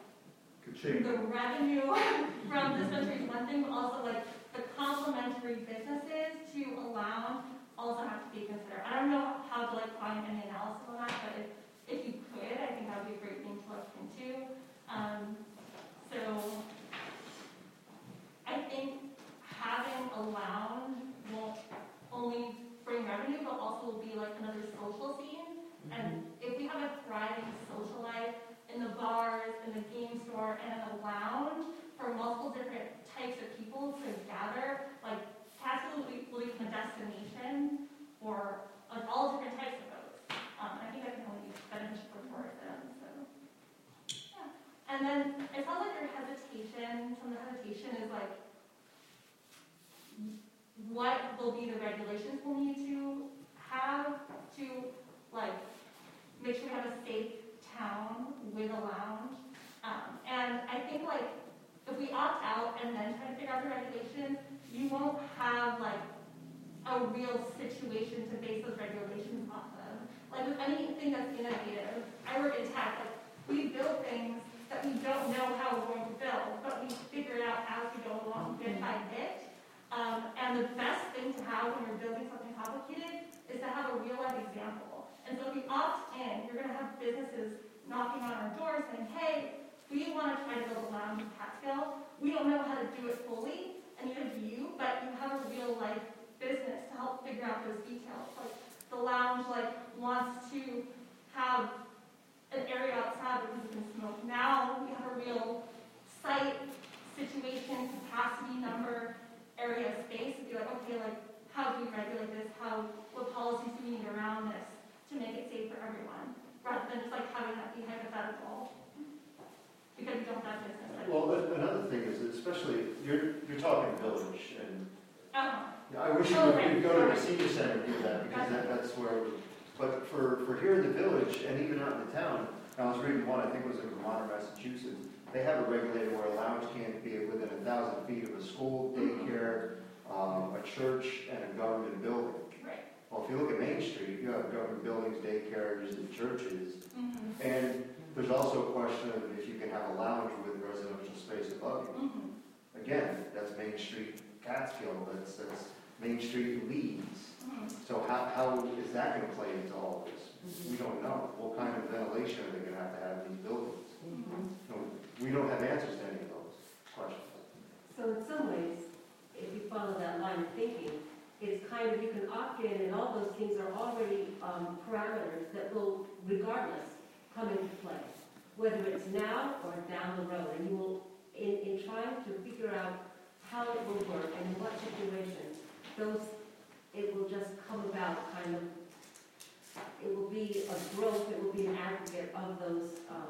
the revenue from dispensaries is one thing, but also the complementary businesses to a lounge also have to be considered. I don't know how to find any analysis on that, but if you could, I think that would be a great thing to look into. So I think having a lounge won't only bring revenue, but also will be another social scene. Mm-hmm. And if we have a thriving social life in the bars, in the game store, and in a lounge for multiple different types of people to gather, Catskill will become a destination for all different types of folks. I think that can only be beneficial for them. So, yeah. And then it sounds like your hesitation, some of the hesitation is what will be the regulations we'll need to have to make sure we have a safe town with a lounge. And I think if we opt out and then try to figure out the regulations, you won't have a real situation to base those regulations off of. With anything that's innovative, I work in tech. We build things that we don't know how we're going to build, but we figure it out as we go along, bit by bit. And the best thing to have when you're building something complicated is to have a real life example. And so if we opt in, you're going to have businesses knocking on our doors saying, hey, we want to try to build a lounge in Catskill. We don't know how to do it fully, and neither do you, but you have a real life business to help figure out those details. The lounge wants to have an area outside where people can smoke. Now we have a real site, situation, capacity number, area, space, to be okay, how do we regulate this? What policies do we need around this to make it safe for everyone? Rather than just having that be hypothetical. Because we don't have business. Well, another thing is, especially, you're talking village, and I wish you could go to the senior center and do that, because that's where, but for here in the village, and even out in the town, I was reading one, I think it was in Vermont or Massachusetts, they have a regulator where a lounge can't be within 1,000 feet of a school, daycare, a church, and a government building. Right. Well, if you look at Main Street, you have government buildings, daycares, and churches, and there's also a question of if you can have a lounge with residential space above you. Again, that's Main Street Catskill, that's Main Street Leeds. So how is that going to play into all of this? We don't know. What kind of ventilation are they going to have in these buildings? We don't have answers to any of those questions. So in some ways, if you follow that line of thinking, it's you can opt in, and all those things are already parameters that will, regardless, come into play, whether it's now or down the road. And you will, in trying to figure out how it will work and in what situations, it will just come about it will be a growth, it will of those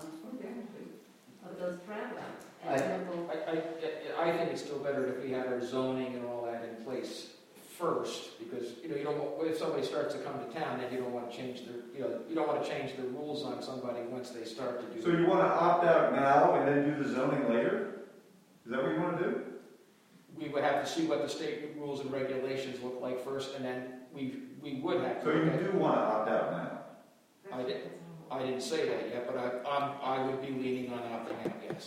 parameters. And then we'll- I think it's still better if we had our zoning and all that in place first, because, you don't want, if somebody starts to come to town, then you don't want to change their, you don't want to change the rules on somebody once they start to do. So you want to opt out now and then do the zoning later? Is that what you want to do? We would have to see what the state rules and regulations look like first, and then we would have to. So you do want to opt out now? I didn't say that yet, but I would be leaning on opting out, yes.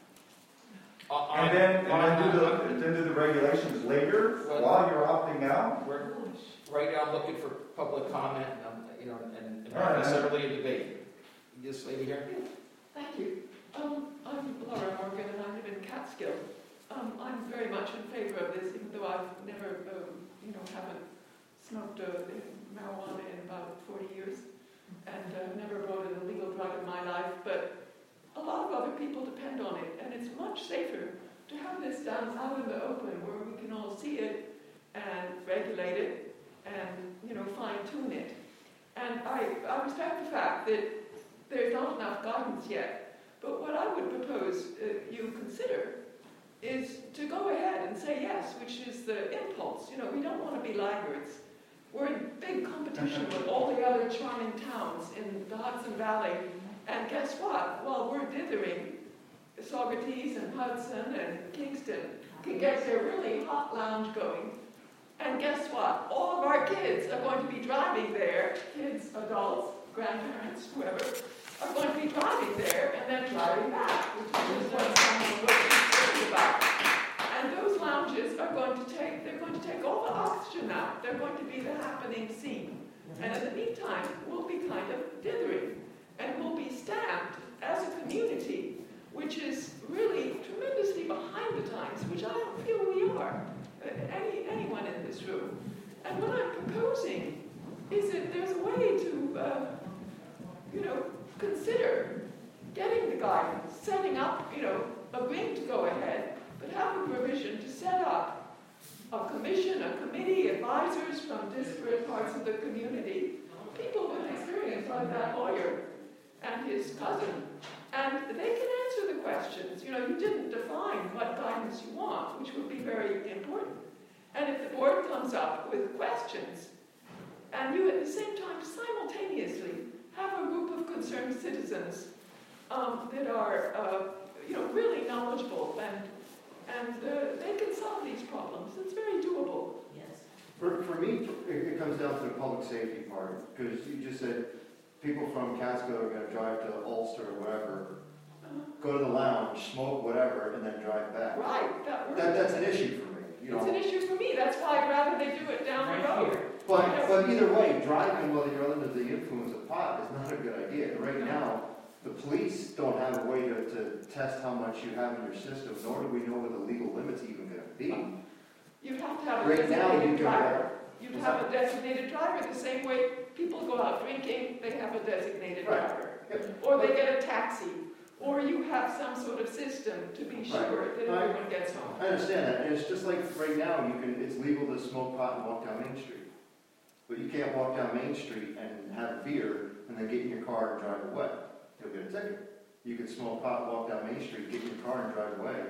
And then do the regulations later while you're opting out? Right now, I'm looking for public comment, and All not right. necessarily a debate. This lady here. Thank you. I'm Laura Morgan and I live in Catskill. I'm very much in favour of this, even though I've never, haven't smoked marijuana in about 40 years and never brought in a legal drug in my life. But a lot of other people depend on it, and it's much safer to have this done out in the open where we can all see it and regulate it and, fine-tune it. And I respect the fact that there's not enough guidance yet. But what I would propose you consider is to go ahead and say yes, which is the impulse. We don't want to be laggards. We're in big competition with all the other charming towns in the Hudson Valley. And guess what? While we're dithering, Saugerties and Hudson and Kingston can get their really hot lounge going. And guess what? All of our kids are going to be driving there, kids, adults, grandparents, whoever, are going to be driving there and then driving back, which is what some of what we're talking about. And those lounges are going to take all the oxygen out. They're going to be the happening scene. And in the meantime, we'll be kind of dithering. And we'll be stamped as a community, which is really tremendously behind the times, which I don't feel we are, anyone in this room. And what I'm proposing is that there's a way to, consider getting the guidance, setting up, agreeing to go ahead, but have a provision to set up a commission, a committee, advisors from disparate parts of the community, people with experience like that lawyer and his cousin, and they can answer the questions. You didn't define what guidance you want, which would be very important. And if the board comes up with questions, and you at the same time simultaneously have a group of concerned citizens that are, really knowledgeable, and they can solve these problems. It's very doable. Yes. For me, it comes down to the public safety part, because you just said people from Catskill are going to drive to Ulster or wherever, go to the lounge, smoke whatever, and then drive back. Right. That's an issue for me. It's an issue for me. That's why I'd rather they do it down the road. But either way, driving while you're under the influence of pot is not a good idea. Right now, the police don't have a way to test how much you have in your system, nor do we know what the legal limit's even going to be. You'd have to have a Right now, designated you driver. You'd have a designated driver the same way people go out drinking, they have a designated driver. Or they get a taxi. Or you have some sort of system to be sure that everyone gets home. I understand that, and it's just like right now, it's legal to smoke pot and walk down Main Street. But you can't walk down Main Street and have a beer and then get in your car and drive away. You'll get a ticket. You can smoke pot, walk down Main Street, get in your car and drive away.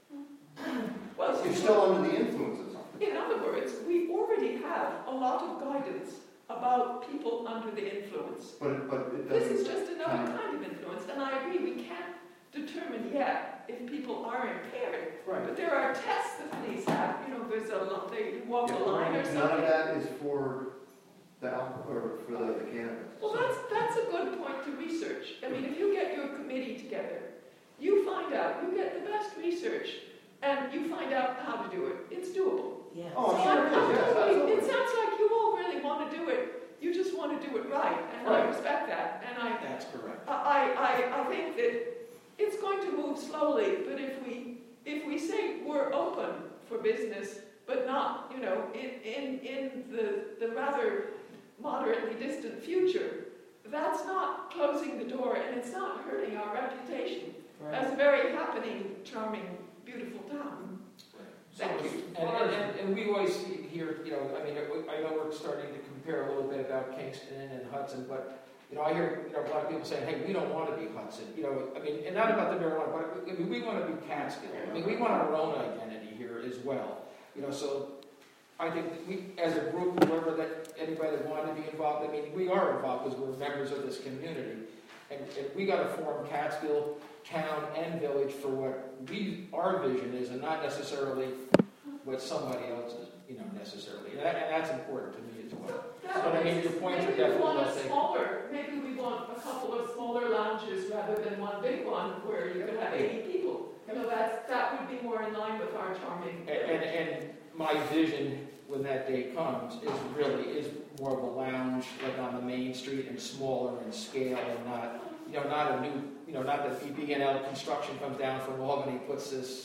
Well, you're still under the influence of something. In other words, we already have a lot of guidance about people under the influence. But it doesn't. This is just another kind of influence, and I agree, we can't determine yet if people are impaired. Right. But there are tests that police have. There's they walk a line or something. None of that is for the cannabis. Well, that's a good point to research. I mean, if you get your committee together, you find out, you get the best research, and you find out how to do it. It's doable. Yeah. Oh, So sure it is. Yes, absolutely. it sounds like you all really want to do it. You just want to do it right, and I respect that. And That's correct. I think that it's going to move slowly, but if we say we're open for business, but not, in the rather moderately distant future, that's not closing the door, and it's not hurting our reputation as a very happening, charming, beautiful town. Thank you. And we always hear, I know we're starting to compare a little bit about Kingston and Hudson, but I hear, a lot of people saying, hey, we don't want to be Hudson, and not about the marijuana, but we want to be Catskill. We want our own identity here as well. So I think that we, as a group, whoever anybody that wanted to be involved, we are involved because we're members of this community. And we got to form Catskill town and village for what our vision is, and not necessarily what somebody else's, necessarily. And that's important to me as well. But your points are definitely well taken. Maybe we want a couple of smaller lounges rather than one big one where you could have 80 people. That would be more in line with our charming. And my vision when that day comes is more of a lounge like on the main street and smaller in scale and not a new, not that BNL construction comes down from Albany and puts this,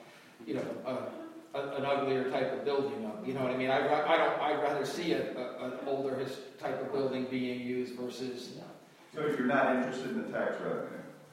an uglier type of building up. You know what I mean? I'd rather see an older type of building being used versus. So you're not interested in the tax revenue?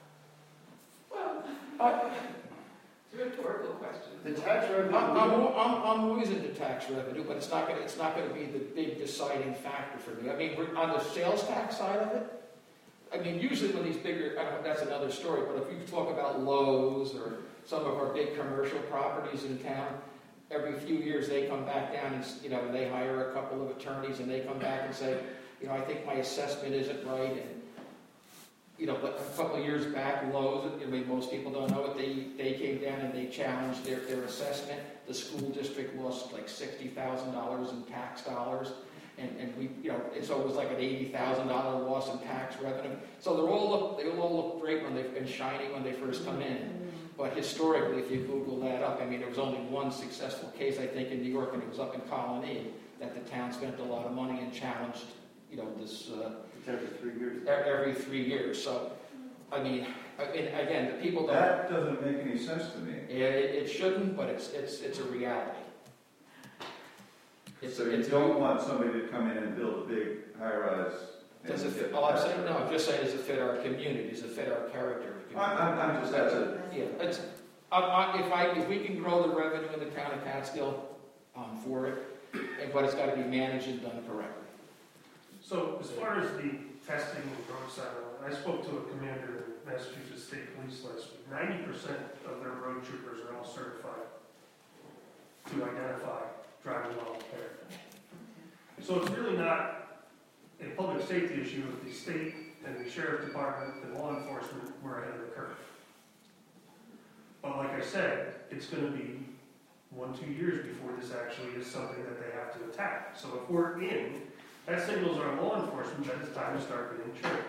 Well, it's a rhetorical question. The tax revenue. I'm always into tax revenue, but it's not going to be the big deciding factor for me. On the sales tax side of it. Usually when these bigger, that's another story, but if you talk about Lowe's or some of our big commercial properties in town, every few years they come back down and, they hire a couple of attorneys and they come back and say, I think my assessment isn't right. And, but a couple of years back, Lowe's, most people don't know it, they came down and they challenged their assessment. The school district lost like $60,000 in tax dollars. And we, so it was like an $80,000 loss in tax revenue. So they all look great and shiny when they first come in. But historically, if you Google that up, there was only one successful case, I think, in New York, and it was up in Colony, that the town spent a lot of money and challenged, this. It's every 3 years. Every 3 years. So, again, the people don't. That doesn't make any sense to me. It shouldn't, but it's a reality. So you don't want somebody to come in and build a big high-rise. Does it fit? Oh, I'm saying no. I'm just saying, does it fit our community? Does it fit our character? I'm just that's it. Yeah. If we can grow the revenue in the town of Catskill, for it, but it's got to be managed and done correctly. So as far as the testing and roadside, I spoke to a commander in Massachusetts State Police last week. 90% of their road troopers are all certified to identify driving while impaired. So it's really not a public safety issue if the state and the sheriff department and law enforcement were ahead of the curve. But like I said, it's going to be 1-2 years before this actually is something that they have to attack. So if we're in, that signals our law enforcement that it's time to start getting trained.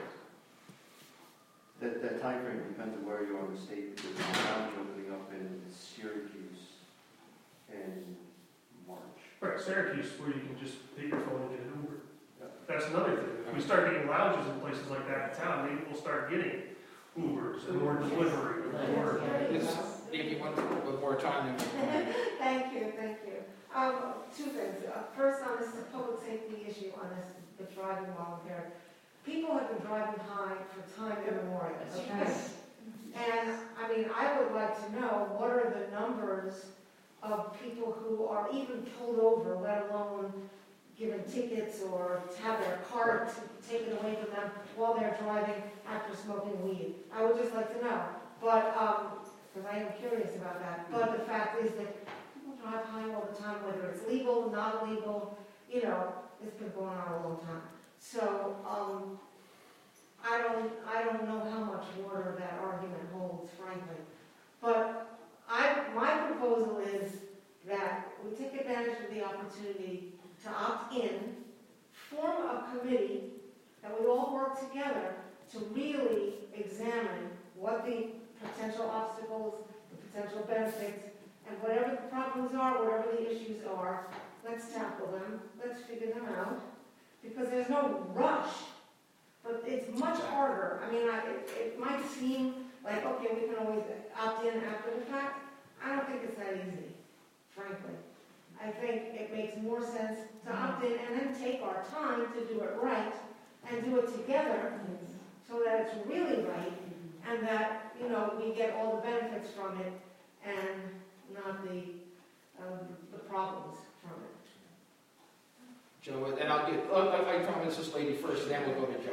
That time frame depends on where you are in the state, because there's a lounge opening up in Syracuse in March. Right, Syracuse, where you can just take your phone and get an Uber. That's another thing. If we start getting lounges in places like that in town, maybe we'll start getting Ubers and more delivery. Maybe one more time. Thank you. Two things. First, on this public safety issue, on the driving while impaired. People have been driving high for time immemorial. Okay? And I would like to know what are the numbers of people who are even pulled over, let alone given tickets or have their car taken away from them while they're driving after smoking weed. I would just like to know. But, because I am curious about that. But the fact is that people drive high all the time, whether it's legal, not legal, it's been going on a long time. So, I don't know how much water that argument holds, frankly. But my proposal is that we take advantage of the opportunity to opt in, form a committee that we all work together to really examine what the potential obstacles, the potential benefits, and whatever the problems are, whatever the issues are, let's tackle them, let's figure them out, because there's no rush, but it's much harder. It might seem like, okay, we can always opt in after the fact. I don't think it's that easy, frankly. I think it makes more sense to opt in and then take our time to do it right and do it together so that it's really right and that, we get all the benefits from it and not the problems from it. Joe, and I promise this lady first, and then we'll go to Joe.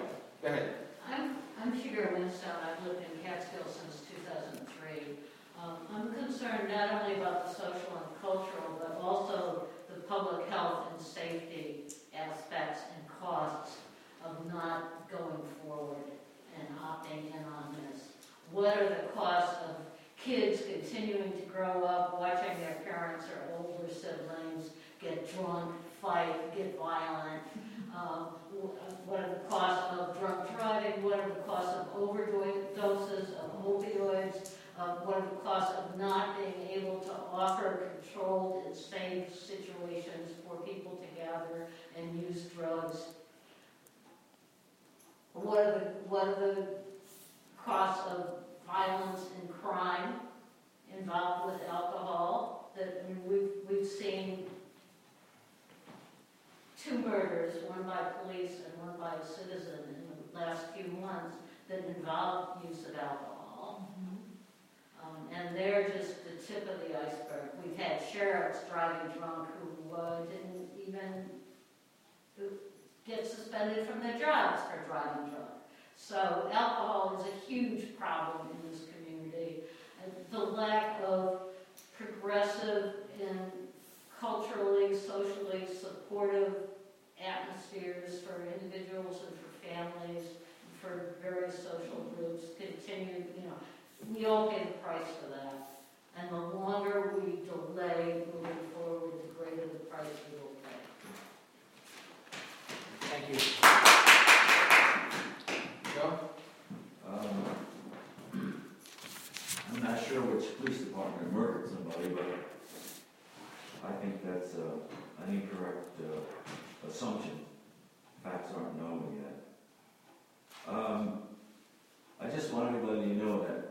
Go ahead. I'm Sheila Winstone. I've lived in Catskill since 2003. I'm concerned not only about the social and cultural, but also the public health and safety aspects and costs of not going forward and opting in on this. What are the costs of kids continuing to grow up, watching their parents or older siblings get drunk, fight, get violent? What are the costs of drunk driving? What are the costs of overdoses of opioids? What are the costs of not being able to offer controlled and safe situations for people to gather and use drugs? What are the costs of violence and crime involved with alcohol? We've seen 2 murders, one by police and one by a citizen in the last few months that involved use of alcohol. And they're just the tip of the iceberg. We've had sheriffs driving drunk who didn't even get suspended from their jobs for driving drunk. So alcohol is a huge problem in this community. And the lack of progressive and culturally, socially supportive atmospheres for individuals and for families, for various social groups continue, we all pay the price for that. And the longer we delay moving forward, the greater the price we will pay. Thank you. Joe? I'm not sure which police department murdered somebody, but I think that's an incorrect assumption. Facts aren't known yet. I just want everybody to know that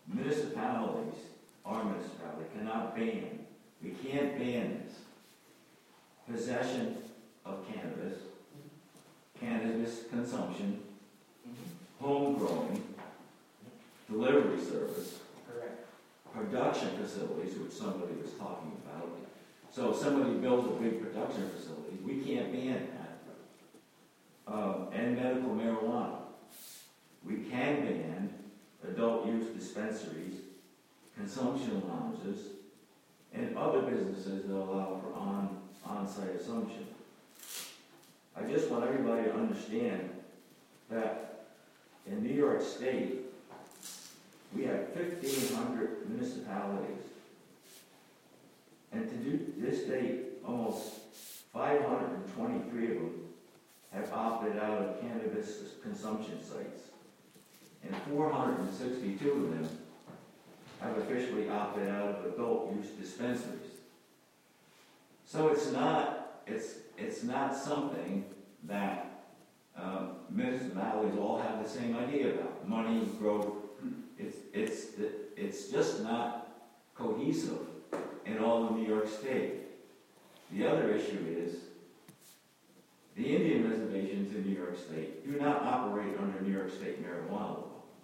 our municipality, cannot ban, we can't ban this, possession of cannabis consumption, home growing, delivery service, correct, production facilities, which somebody was talking about. So if somebody builds a big production facility, we can't ban that. And medical marijuana. We can ban adult use dispensaries, consumption lounges, and other businesses that allow for on-site assumption. I just want everybody to understand that in New York State, we have 1,500 municipalities. And to this date, almost 523 of them have opted out of cannabis consumption sites. And 462 of them have officially opted out of adult use dispensaries. So it's not something that municipalities all have the same idea about. Money, growth, it's just not cohesive in all of New York State. The other issue is the Indian reservations in New York State do not operate under New York State marijuana law.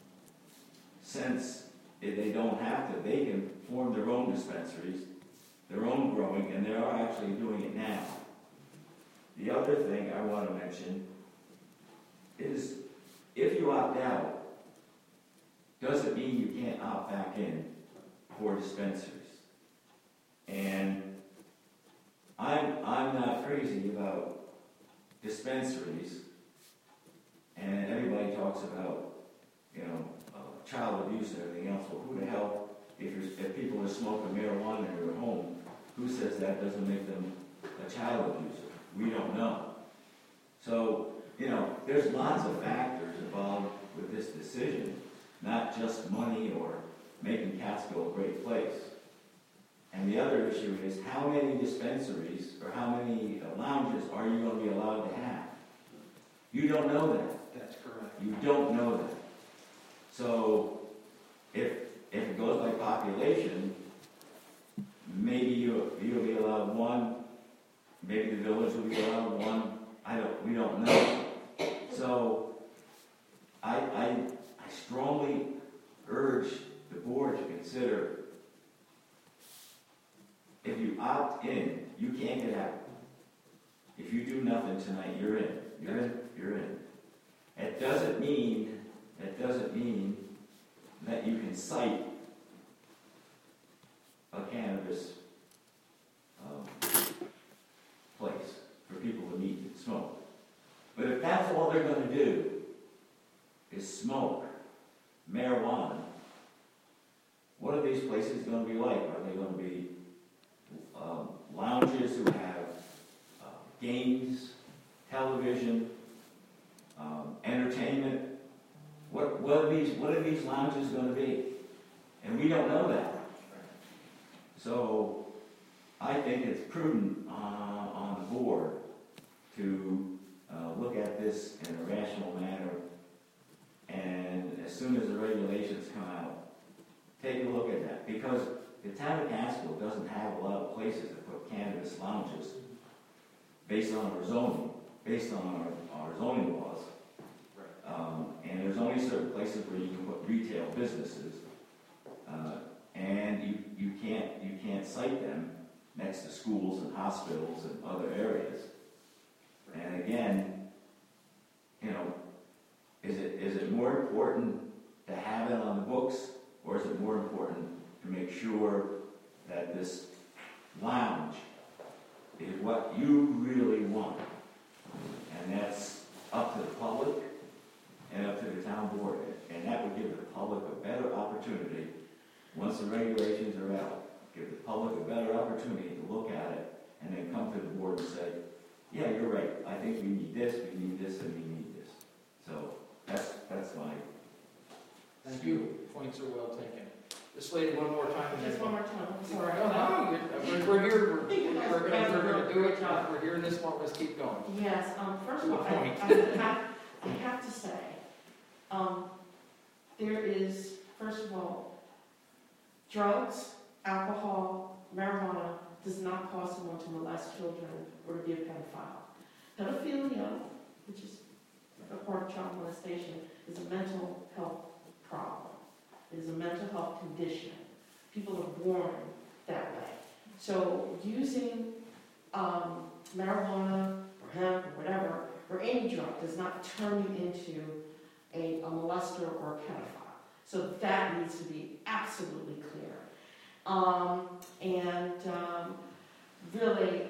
Since they don't have to, they can form their own dispensaries, their own growing, and they are actually doing it now. The other thing I want to mention is if you opt out, doesn't mean you can't opt back in for dispensaries. And I'm not crazy about dispensaries, and everybody talks about, child abuse and everything else. Well, who the hell, if people are smoking marijuana in their home, who says that doesn't make them a child abuser? We don't know. So, there's lots of factors involved with this decision, not just money or making Catskill a great place. And the other issue is how many dispensaries or how many lounges are you going to be allowed to have? You don't know that. That's correct. You don't know that. So if it goes by population, maybe you'll be allowed one, maybe the village will be allowed one. We don't know. So I strongly urge the board to consider, if you opt in, you can't get out. If you do nothing tonight, you're in. You're in. It doesn't mean that you can cite a cannabis place for people to meet and smoke. But if that's all they're going to do is smoke marijuana, what are these places going to be like? Are they going to be lounges who have games, television, entertainment? What are these lounges going to be? And we don't know that. So I think it's prudent on the board to look at this in a rational manner, and as soon as the regulations come out, take a look at that. Because the town of Catskill doesn't have a lot of places to put cannabis lounges based on our zoning, based on our zoning laws. And there's only certain places where you can put retail businesses, and you can't cite them next to schools and hospitals and other areas. And again, you know, is it more important to have it on the books, or is it more important to make sure that this lounge is what you really want? And that's up to the public and up to the town board. And that would give the public a better opportunity, once the regulations are out, give the public a better opportunity to look at it and then come to the board and say, yeah, you're right, I think we need this, and we need this. So that's my... Thank you. Points are well taken. This lady, one more time. Just one more time, I'm sorry. No, we're here, we're going to do it. We're here in this one, let's keep going. Yes, first of all, I have to say, there is, first of all, drugs, alcohol, marijuana does not cause someone to molest children or to be a pedophile. Pedophilia, which is a part of child molestation, is a mental health problem. It is a mental health condition. People are born that way. So using marijuana or hemp or whatever, or any drug, does not turn you into a molester or a pedophile. So that needs to be absolutely clear. Really,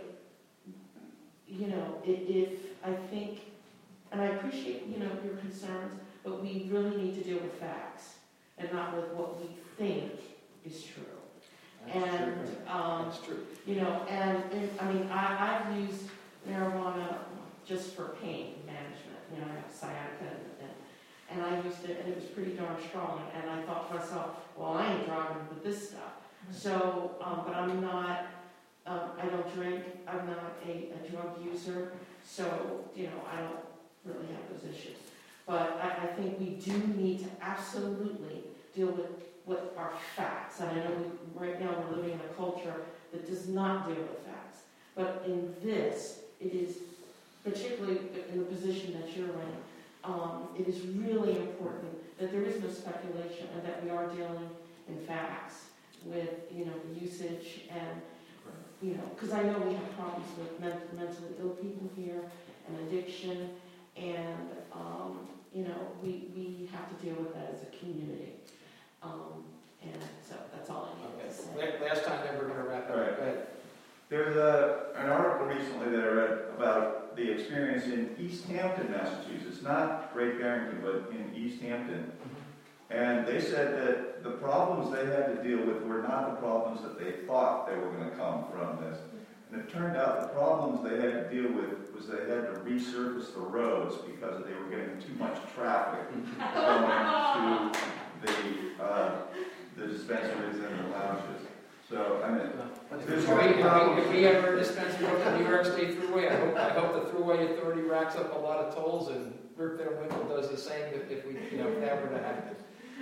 you know, if I think, and I appreciate, you know, your concerns, but we really need to deal with facts and not with what we think is true. That's true. You know, and I mean, I've used marijuana just for pain management. You know, I have sciatica, and I used it, and it was pretty darn strong. And I thought to myself, well, I ain't driving with this stuff. So, but I'm not. I don't drink. I'm not a drug user. So, you know, I don't really have those issues. But I think we do need to absolutely deal with our facts. And I know right now we're living in a culture that does not deal with facts. But in this, it is, particularly in the position that you're in, it is really important that there is no speculation and that we are dealing in facts with, you know, usage and, you know, because I know we have problems with mentally ill people here and addiction, and, you know, we have to deal with that as a community. And so that's all I need to say. Last time then we're going to wrap up. Right. Go ahead. There's an article recently that I read about the experience in East Hampton, Massachusetts, not Great Barrington, but in East Hampton. And they said that the problems they had to deal with were not the problems that they thought they were going to come from this. And it turned out the problems they had to deal with was they had to resurface the roads because they were getting too much traffic going to the dispensaries and the lounges. So, I mean, if we ever dispensary up the New York State Thruway, I hope the Thruway Authority racks up a lot of tolls, and Brookfield and Winkle does the same if we, you know, if that were to happen.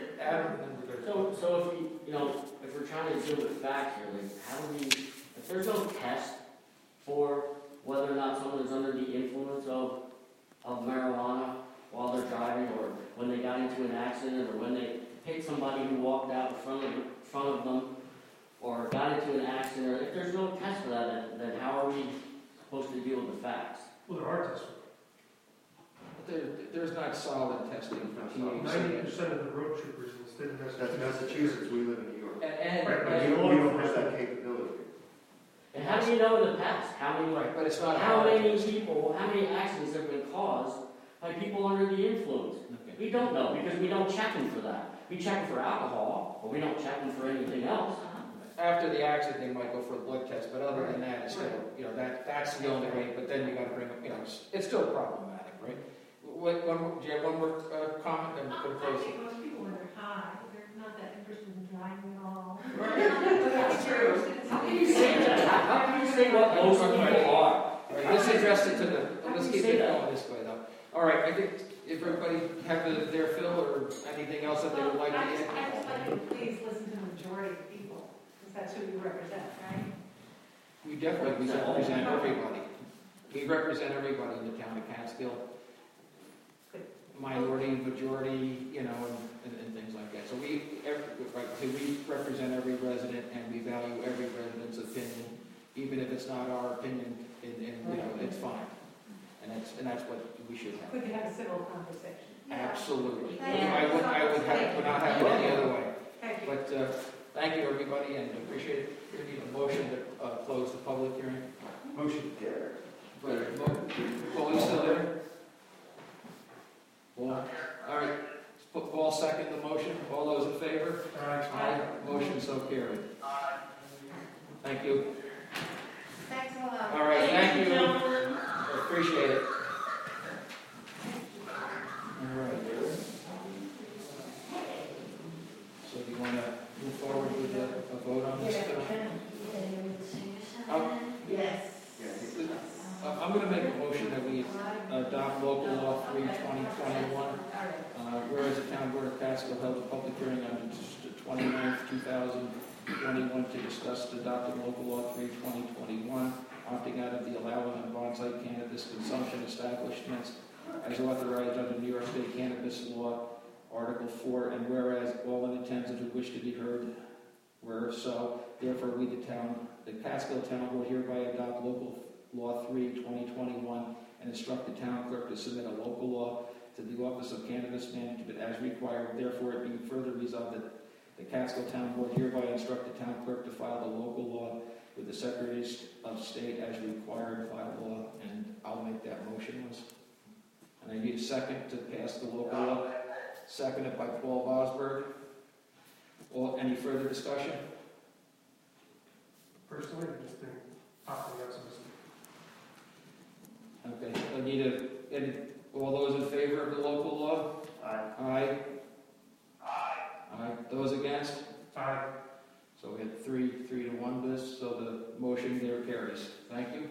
So if we, you know, if we're trying to deal with facts here, like how do we, if there's no test for whether or not someone is under the influence of marijuana while they're driving, or when they got into an accident, or when they hit somebody who walked out in front of them, or got into an accident, or if there's no test for that, then how are we supposed to deal with the facts? Well, there are tests for There's not solid testing for THC. 90% of the road troopers in the state of That's Massachusetts. Massachusetts, we live in New York. And Right, but We you don't have that capability. And how do you know in the past, how many, Right, but it's not how hard. many people, how many accidents have been caused by people under the influence? Okay. We don't know, because we don't check them for that. We check them for alcohol, but we don't check them for anything else. After the accident, they might go for a blood test, but other than that, it's still, that's the only way, but then you gotta bring up, it's still problematic, right? Do you have one more comment? And I put a close? think most people when they're high, they're not that interested in driving at all. That's true. How can you say that? How can you say what most people are? Right, let's address it to How let's can you keep say it that? going this way, though. All right, I think if everybody have their fill or anything else that they would like to I just add. like you to please listen to the majority of people, because that's who you represent, right? We definitely represent everybody. We represent everybody in the town of Catskill. Minority, majority, and things like that. So we represent every resident, and we value every resident's opinion, even if it's not our opinion, and it's fine. And that's what we should have. We can have a civil conversation. Absolutely. Thank you. Would not have it any other way. Thank you. But thank you, everybody, and appreciate it. We need a motion to close the public hearing. Motion carried. Paul, you still there? Paul? All right. Paul second the motion. All those in favor? Aye. Motion so carried. Thank you. Thanks a lot. All right, thank you. gentlemen. Appreciate it. All right. So do you want to move forward with a vote on this tonight? Yes. I'm going to make a motion that we adopt local law 3/2021. Whereas the town board of Catskill held a public hearing on the 29th, 2021 to discuss adopting local law 3/2021, opting out of the allowing of on-site cannabis consumption establishments as authorized under New York State Cannabis Law, Article 4, and whereas all in attendance who wish to be heard were so, therefore we the Catskill Town Board hereby adopt local law 3/2021 and instruct the town clerk to submit a local law to the Office of Cannabis Management as required. Therefore, it being further resolved that the Catskill Town Board hereby instruct the town clerk to file the local law with the Secretary of State as required by law, and I'll make that motion. And I need a second to pass the local law. Seconded by Paul Vosberg. Any further discussion? Personally, I just think opting out some. Okay, I need all those in favor of the local law? Aye. Aye. Those against? Aye. So we had 3-1 this, so the motion there carries. Thank you.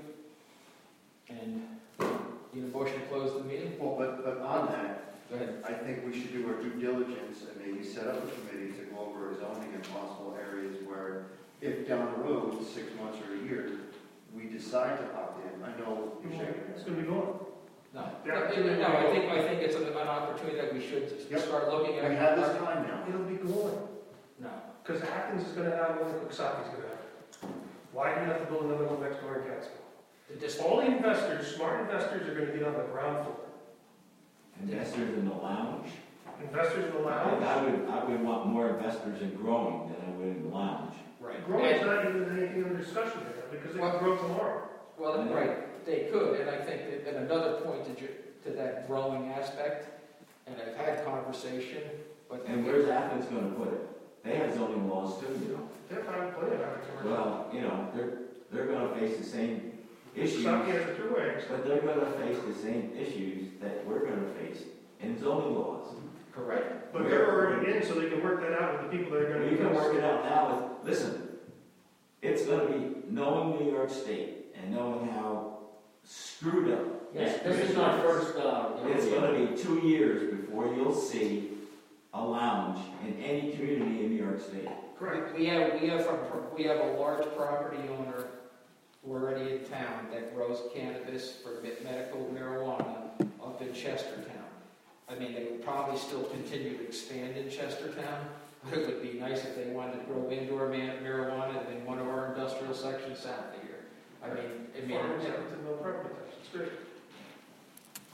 And need a motion to close the meeting? Well, but on that, Go ahead. I think we should do our due diligence and maybe set up a committee to go over zoning and possible areas where, if down the road, 6 months or a year, we decide to opt in. I know you're shaking It's your going to be going. No. Yeah. No, I think it's an opportunity that we should start looking at. We have this time now. It'll be going. No. Because Athens is going to have one, Cooksacky's going to have it. Why do you have to build another one next door in Catskill? All the investors, smart investors, are going to get on the ground floor. Investors in the lounge? Investors in the lounge? I would want more investors in growing than I would in the lounge. Right. Growing's not even anything under discussion right now, because they can grow tomorrow. Well, right, they could, and I think that, and another point to that growing aspect, and I've had conversation, but... And where's Athens going to put it? They have zoning laws too, They're fine plenty of agriculture. Well, they're going to face the same issues. Cooksaki has two ways. But they're going to face the same issues that we're going to face in zoning laws. Correct. But they're already in, so they can work that out with the people that are going to... We can work it out now with, listen, it's going to be knowing New York State and knowing how screwed up. Yes, this is our first, It's going to be 2 years before you'll see a lounge in any community in New York State. Correct. We have a large property owner already in town that grows cannabis for medical marijuana up in Chestertown. I mean, they would probably still continue to expand in Chestertown, but it would be nice if they wanted to grow indoor marijuana in one of our industrial sections south of here. Farmers have to know property tax, it's great.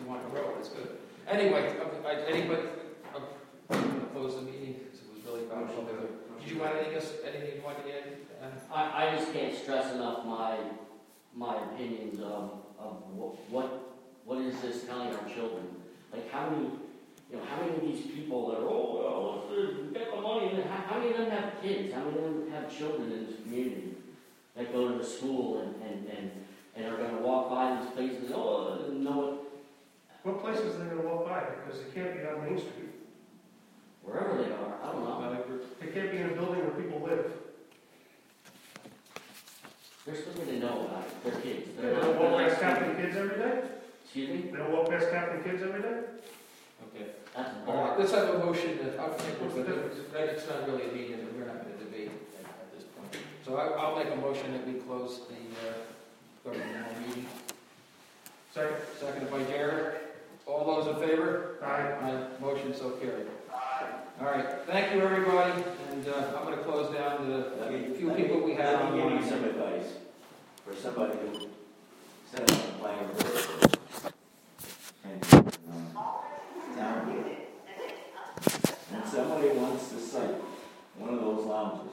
you want to grow it, it's good. Anyway, anybody, I'm going to close the meeting, because it was really about something. Did you want anything you wanted to add? I just can't stress enough my opinions of what is this telling our children? Like how many of these people that are, let's get the money, and how many of them have kids? How many of them have children in this community that go to the school and are going to walk by these places, and know What places are they gonna walk by? Because they can't be on Main Street. wherever they are, I don't know. They can't be in a building where people live. They're still going to know about it. They're kids. They don't walk past Captain Kids every day? Excuse me? They don't walk past Captain Kids every day? Okay. That's All right, let's have a motion. That it's not really a meeting, and we're not going to debate at this point. So I'll make a motion that we close the governmental meeting. Second. Seconded by Jared. All those in favor? Aye. Motion so carried. All right, thank you, everybody, and I'm going to close down the few people we have Let me give online. you some advice for somebody who set up a plan and town, and somebody wants to site one of those lounges.